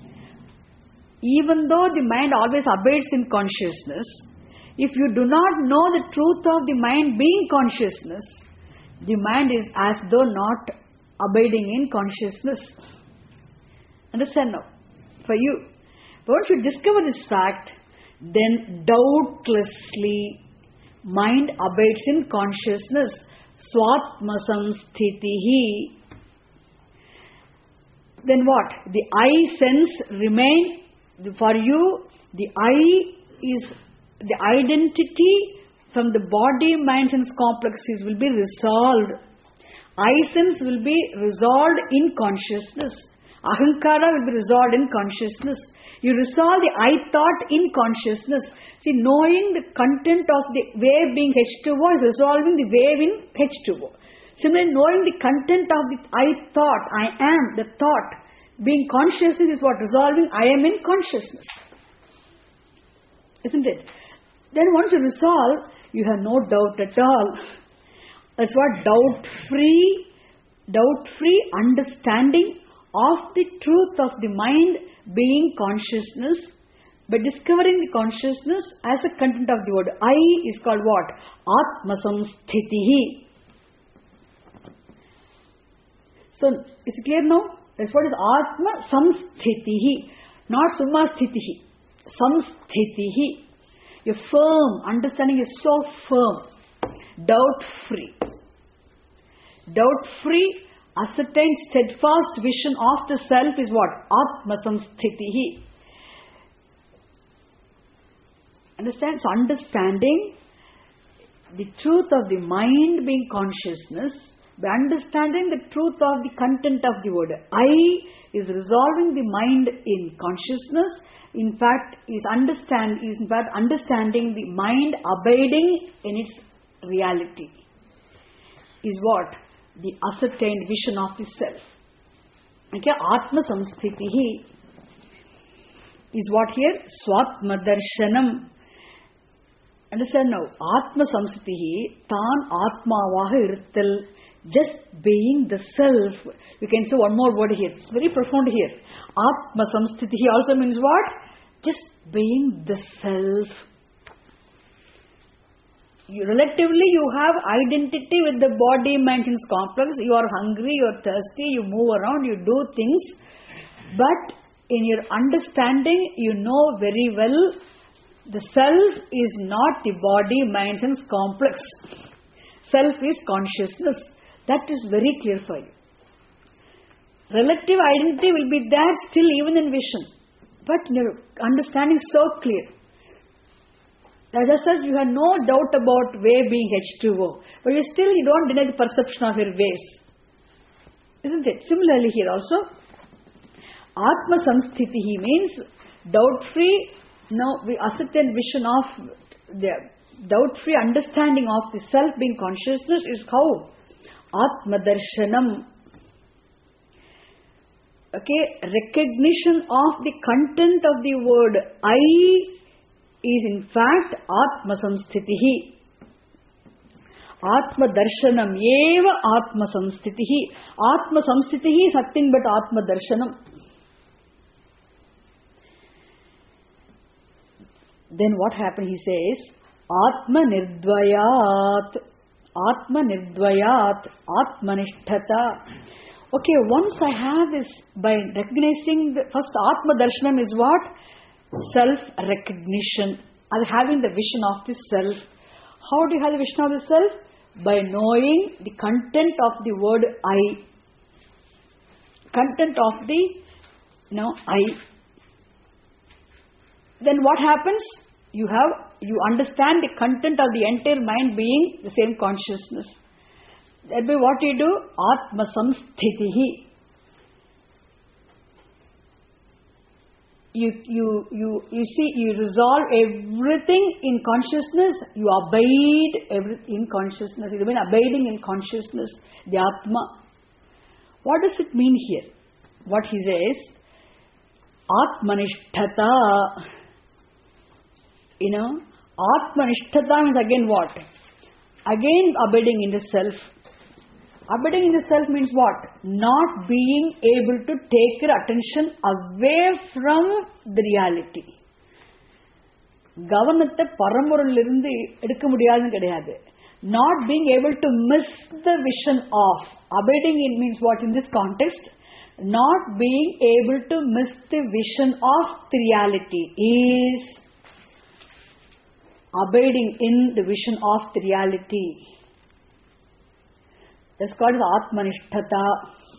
Even though the mind always abides in consciousness, if you do not know the truth of the mind being consciousness, the mind is as though not abiding in consciousness. Understand now? For you. But once you discover this fact, then doubtlessly, mind abides in consciousness. Swatma samsthitihi. Then what? The I sense remain. For you, the I is the identity from the body, mind, sense complexes will be resolved. I sense will be resolved in consciousness. Ahankara will be resolved in consciousness. You resolve the I thought in consciousness. See, knowing the content of the wave being H two O is resolving the wave in H two O. Similarly, knowing the content of the I thought, I am, the thought, being consciousness is what? Resolving I am in consciousness. Isn't it? Then once you resolve, you have no doubt at all. That's what doubt-free, doubt-free understanding of the truth of the mind being consciousness. By discovering the consciousness as a content of the word I is called what? Atma samsthitihi. So, is it clear now? That's what is Atma samsthitihi. Not summa sthitihi. Samsthitihi. Your firm understanding is so firm. Doubt-free. Doubt-free, ascertained, steadfast vision of the self is what? Atma samsthitihi. Understand? So understanding the truth of the mind being consciousness, by understanding the truth of the content of the word I is resolving the mind in consciousness. In fact, is understand is in fact understanding the mind abiding in its reality. Is what? The ascertained vision of the self. Okay, Atma samsthitihi is what here? Swatma darshanam. Understand now, Atma samsthitihi, tan atmavaha irthal, just being the self. You can say one more word here. It's very profound here. Atma samsthitihi also means what? Just being the self. You, relatively, you have identity with the body, mind, sense complex. You are hungry, you are thirsty, you move around, you do things. But in your understanding, you know very well the self is not the body, mind, sense complex. Self is consciousness. That is very clear for you. Relative identity will be there still even in vision. But your understanding is so clear. Just as you have no doubt about wave being H two O, but you still you don't deny the perception of your waves. Isn't it? Similarly here also, Atma samsthitihi means doubt-free, now we ascertain vision of the doubt-free understanding of the self being consciousness is how? Atma darshanam. Okay, recognition of the content of the word I is in fact Atma samsthitihi. Atma darshanam eva Atma samsthitihi. Atma samsthitihi is nothing but Atma darshanam. Then what happened? He says, Atma nirdvayat. Atma nirdvayat. Atma nishtata. Okay, once I have this, by recognizing the first Atma darshanam is what? Self-recognition. And having the vision of the self. How do you have the vision of the self? By knowing the content of the word I. Content of the, you know, I. Then what happens? You have, you understand the content of the entire mind being the same consciousness. That way what you do? Atma samsthitihi. You, you, you, you see, you resolve everything in consciousness, you abide every, in consciousness, you remain abiding in consciousness, the Atma. What does it mean here? What he says, Atmanishtata. You know, Atmanishtata means again what? Again abiding in the self. Abiding in the self means what? Not being able to take your attention away from the reality. கவனத்தை பரம்பொருளிலிருந்து எடுக்க முடியாதுன்னு கிடையாது. Not being able to miss the vision of. Abiding in means what in this context? Not being able to miss the vision of the reality is abiding in the vision of the reality. That's called Atmanishtata.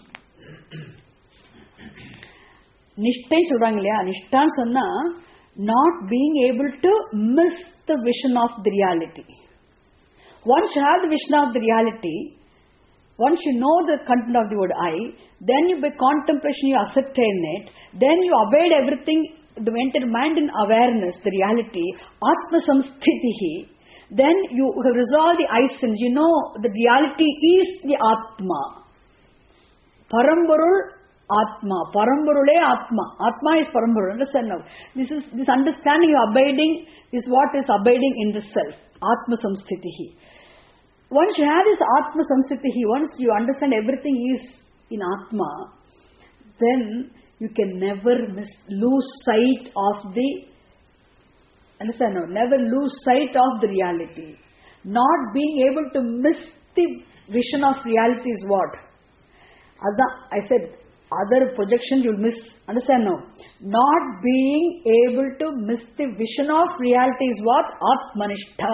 Nishtai சொல்றாங்க இல்லையா, நிஷ்டான்னு சொன்னா not being able to miss the vision of the reality. Once you have the vision of the reality, once you know the content of the word I, then you by contemplation you ascertain it, then you abide everything, the entire mind in awareness, the reality, Atma Samsthitihi, then you have resolved the I sense, you know the reality is the Atma. Parambarul Atma, Parambarule Atma, Atma is Parambarul, understand now. This is, this understanding of abiding is what is abiding in the self, Atma Samsthitihi. Once you have this Atma Samsthitihi, once you understand everything is in Atma, then you can never miss, lose sight of the, understand no, never lose sight of the reality. Not being able to miss the vision of reality is what? Adha, I said, other projection you will miss, understand no? Not being able to miss the vision of reality is what? Atmanishtha.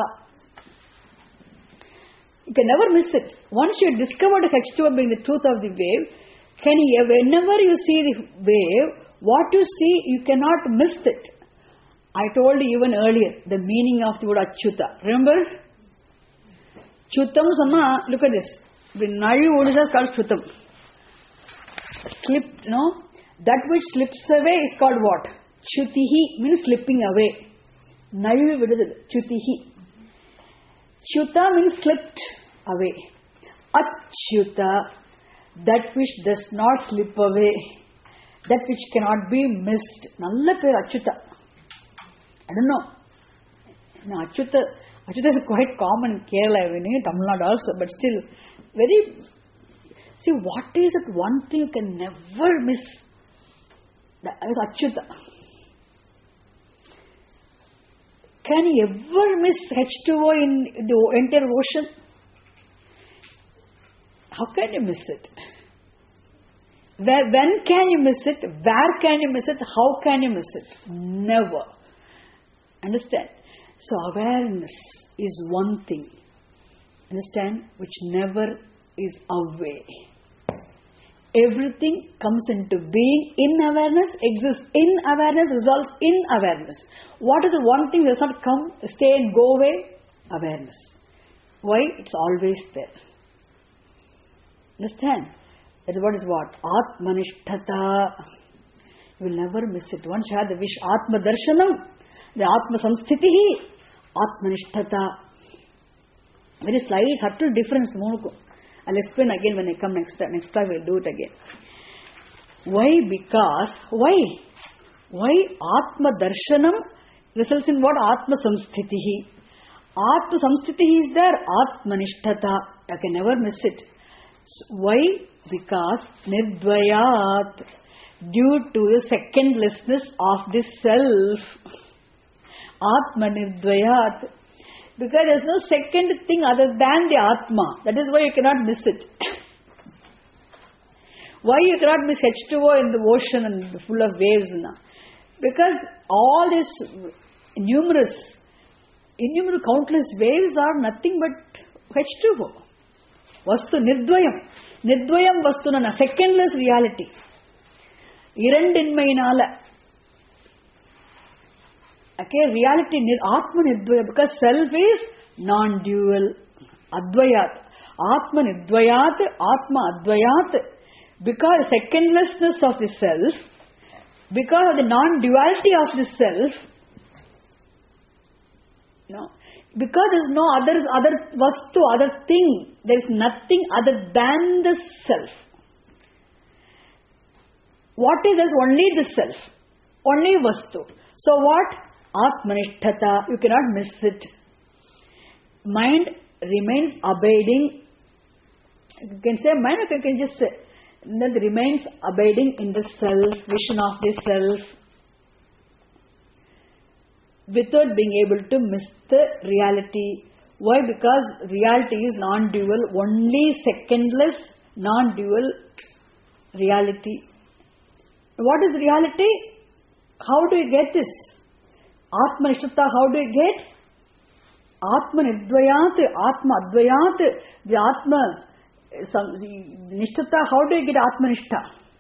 You can never miss it. Once you discover the H two O being the truth of the wave, can you, whenever you see the wave, what you see, you cannot miss it. I told you even earlier the meaning of the word Achyuta. Remember? Chutam Sama, look at this. The Nayu word is called Chutam. Slip, you know, that which slips away is called what? Chutihi means slipping away. Nayu word is Chutihi. Chuta means slipped away. Achyuta, that which does not slip away, that which cannot be missed. Nalla per Achyuta. I don't know. No, Achyuta, Achyuta is quite common in Kerala, in Tamil Nadu also, but still very. See, what is it? One thing you can never miss. That is Achyuta. Can you ever miss H two O in the entire ocean? How can you miss it? Where, when can you miss it? Where can you miss it? How can you miss it? Never. Understand? So awareness is one thing. Understand? Which never is away. Everything comes into being in awareness, exists in awareness, resolves in awareness. What is the one thing that does not come, stay and go away? Awareness. Why? It's always there. Understand? That is what is what? Atmanishtata. You will never miss it. Once you have the wish, Atma Darshanam, the Atma Samsthitihi, Atmanishtata. Very slight, subtle difference. I'll explain again when I come next time. Next time we'll do it again. Why? Because, why? Why Atma Darshanam results in what? Atma Samsthitihi. Atma Samsthitihi is there. Atmanishtata. I can never miss it. So why? Because Nirdvayat. Due to the secondlessness of this self. Atma Nirdvayat. Because there is no second thing other than the Atma. That is why you cannot miss it. Why you cannot miss H two O in the ocean and full of waves now? Because all these numerous, innumerable countless waves are nothing but H two O. Vastu Nirdvayam. Nirdvayam Vastunana, secondless reality. Irandinmayinala. Okay, reality, Atma Nirdvaya, because self is non-dual, Advayat. Atma Nirdvayat, Atma Advayat, because secondlessness of the self, because of the non-duality of the self, you know, because there is no other, other vastu, other thing, there is nothing other than the self. What is this? Only the self, only vastu. So what? Atmanishtata, you cannot miss it. Mind remains abiding. You can say mind, or you can just say that remains abiding in the self, vision of the self, without being able to miss the reality. Why? Because reality is non-dual, only secondless, non-dual reality. What is reality? How do you get this? Atmanishtata, how do you get? Atma Nidvayat, Atma Advayat, the Atma, some, Nishtata, how do you get Atma Nishta?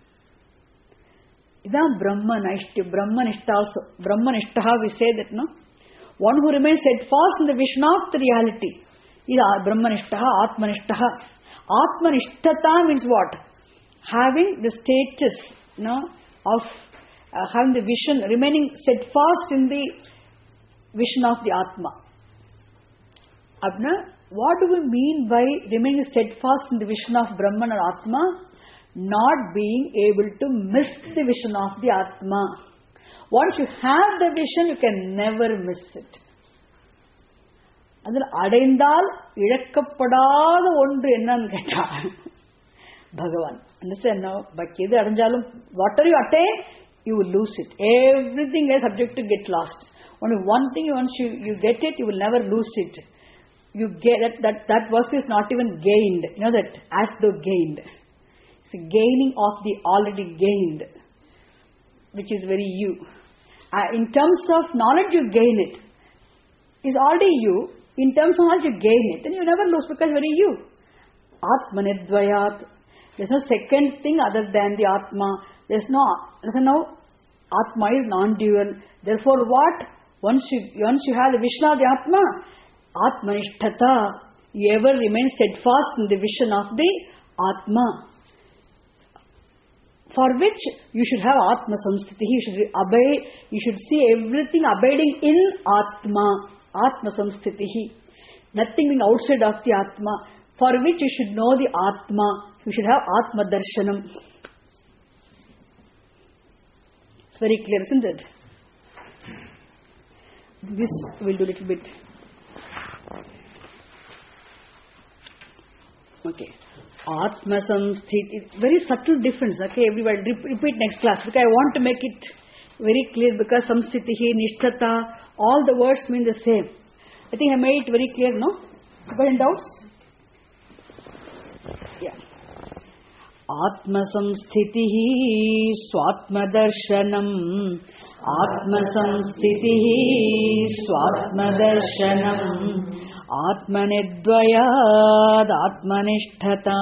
Idam Brahma Nishta, Brahma Nishta also. Brahma Nishta, we say that, no? One who remains steadfast in the vision of the reality. Is Brahma Nishta, Atma Nishta. Atma Nishtata means what? Having the status, no, of uh, having the vision, remaining steadfast in the vision of the Atma. Abna, what do we mean by remaining steadfast in the vision of Brahman or Atma? Not being able to miss the vision of the Atma. Once you have the vision, you can never miss it. And then Adaindal, Idakkapadada ondru ennan ketta. Bhagavan. Understand now? But whatever you attain, you will lose it. Everything is subject to get lost. Only one thing, once you, you get it, you will never lose it. You get that, that, that verse is not even gained. You know that, as though gained. It's a gaining of the already gained, which is very you. Uh, in terms of knowledge, you gain it. It's already you. In terms of knowledge, you gain it. Then you never lose because it's very you. Atmanidvayat. There's no second thing other than the Atma. There's no, there's no Atma is non-dual. Therefore, what? Once you once you have the vision of the Atma, Atmanishtata, you ever remain steadfast in the vision of the Atma. For which you should have Atma Samsthiti. You should obey, you should see everything abiding in Atma. Atma Samsthiti. Nothing being outside of the Atma. For which you should know the Atma. You should have Atma Darshanam. It's very clear, isn't it? This we'll do a little bit. Okay. Atma Samsthiti. Very subtle difference. Okay, everybody repeat next class. Because I want to make it very clear because Samsthitihi, Nishtata, all the words mean the same. I think I made it very clear, no? Got any doubts? Yeah. Atma Samsthitihi Swatma Darshanam. Atma Samsthitihi Swatma Darshanam. Atmanidvayad Atmanishtata.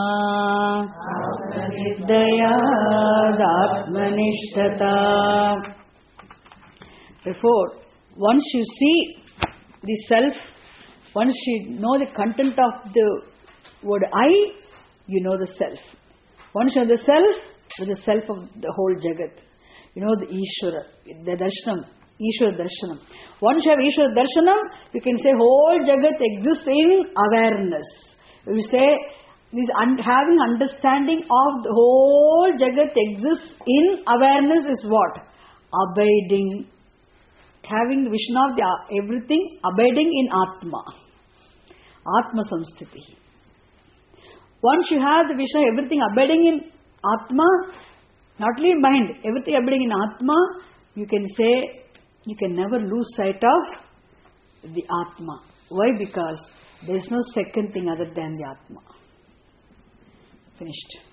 Atmanidvayad Atmanishtata. Therefore, once you see the self, once you know the content of the word I, you know the self. Once you know the self, with the self of the whole Jagat. You know the Ishvara, the Darshanam, Ishvara Darshanam. Once you have Ishvara Darshanam, you can say whole Jagat exists in awareness. You say, this un- having understanding of the whole Jagat exists in awareness is what? Abiding. Having the vision of the, everything abiding in Atma. Atma Samsthiti. Once you have the vision of everything abiding in Atma, not only in mind, everything abiding in Atma, you can say, you can never lose sight of the Atma. Why? Because there is no second thing other than the Atma. Finished.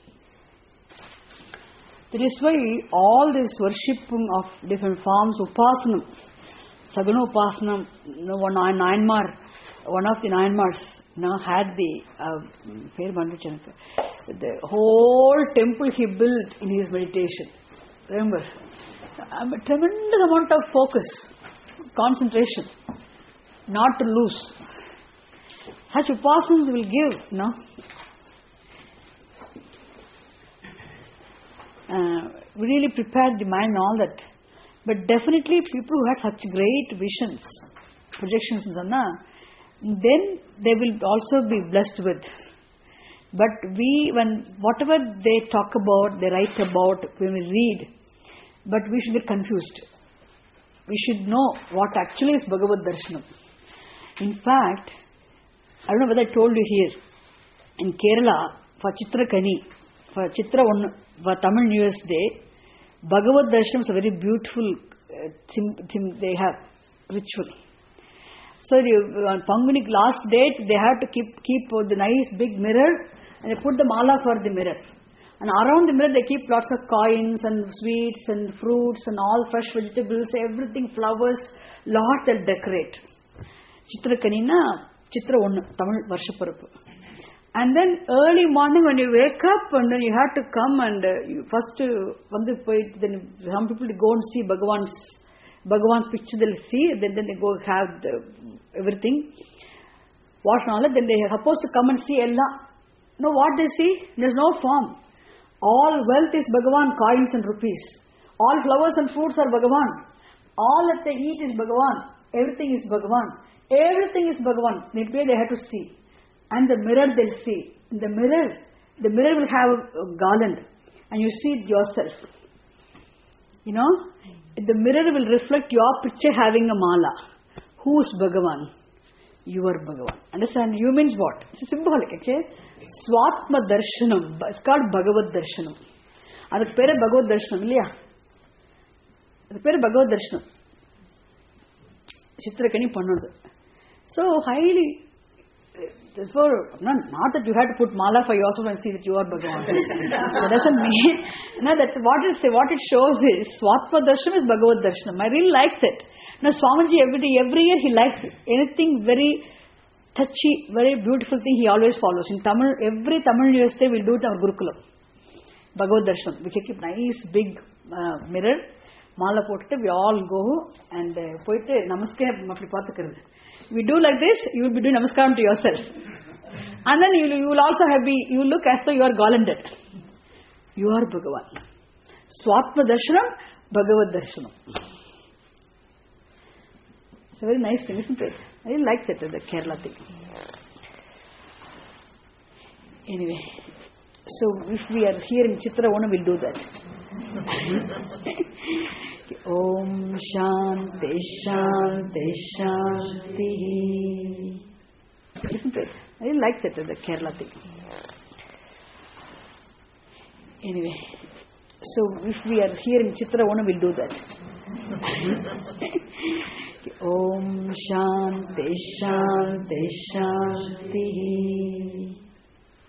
That is why all this worshipping of different forms, Upasanam, Saguna Upasanam, you know, one Nayanmar, one of the Nayanmars, you know, had the uh, the whole temple he built in his meditation. Remember, um, a tremendous amount of focus, concentration, not to lose. Such upasanas will give, you know. Uh, we really prepared the mind and all that. But definitely people who had such great visions, projections and so on, then they will also be blessed with. But we, when whatever they talk about, they write about, when we read, but we should get confused. We should know what actually is Bhagavad Darshanam. In fact, I don't know whether I told you here, in Kerala, for Chitra Kani, for Chitra one, for Tamil New Year's Day, Bhagavad Darshanam is a very beautiful uh, thing, thing they have, ritual. So the, on Panguni last date, they have to keep keep the nice big mirror and they put the mala for the mirror. And around the mirror they keep lots of coins and sweets and fruits and all fresh vegetables, everything, flowers, lot they'll decorate. Chitrakanina, Chitra one, Tamil Varshaparapu. And then early morning when you wake up and then you have to come and uh, you first uh, then some people go and see Bhagavan's Bhagavan's picture they'll see, then, then they go have the, everything. Wash knowledge, then they are supposed to come and see Allah. No, what they see? There's no form. All wealth is Bhagavan, coins and rupees. All flowers and fruits are Bhagavan. All that they eat is Bhagavan. Everything is Bhagavan. Everything is Bhagavan. That way they have to see. And the mirror they'll see. In the mirror, the mirror will have a garland. And you see it yourself. You know? The mirror will reflect your picture having a mala. Who is Bhagavan? You are Bhagavan. Understand? You means what? It's symbolic actually. Swatma Darshanam. It's called Bhagavad Darshanam. That's the Bhagavad Darshanam. That's the Bhagavad Darshanam. Chitrakani Pannadu. So highly, therefore, not, not that you have to put mala for yourself and see that you are Bhagavan. That doesn't mean. No, that's what it, what it shows is Swatma Darshanam is Bhagavad Darshanam. I really like that. Now Swamiji every day, every year he likes it. Anything very touchy, very beautiful thing he always follows. In Tamil, every Tamil New Year's Day we'll do it in our Gurukulam. Bhagavad Darshanam. We keep nice big uh, mirror. Mala potte, we all go and poite namaskar mapdi paathukiradhu. We do like this, you will be doing namaskaram to yourself. And then you, you will also have be, you will look as though you are garlanded. You are Bhagavan. Swatma Darshanam, Bhagavad Darshanam. It's a very nice thing, isn't it? I really like that, the Kerala thing. Anyway, so if we are here in Chitra one, we'll do that. Om Shanti Shanti Shanti. Isn't it? I really like that, the Kerala thing. Anyway, so if we are here in Chitra one, we'll do that. Om Shanti Shanti Shanti.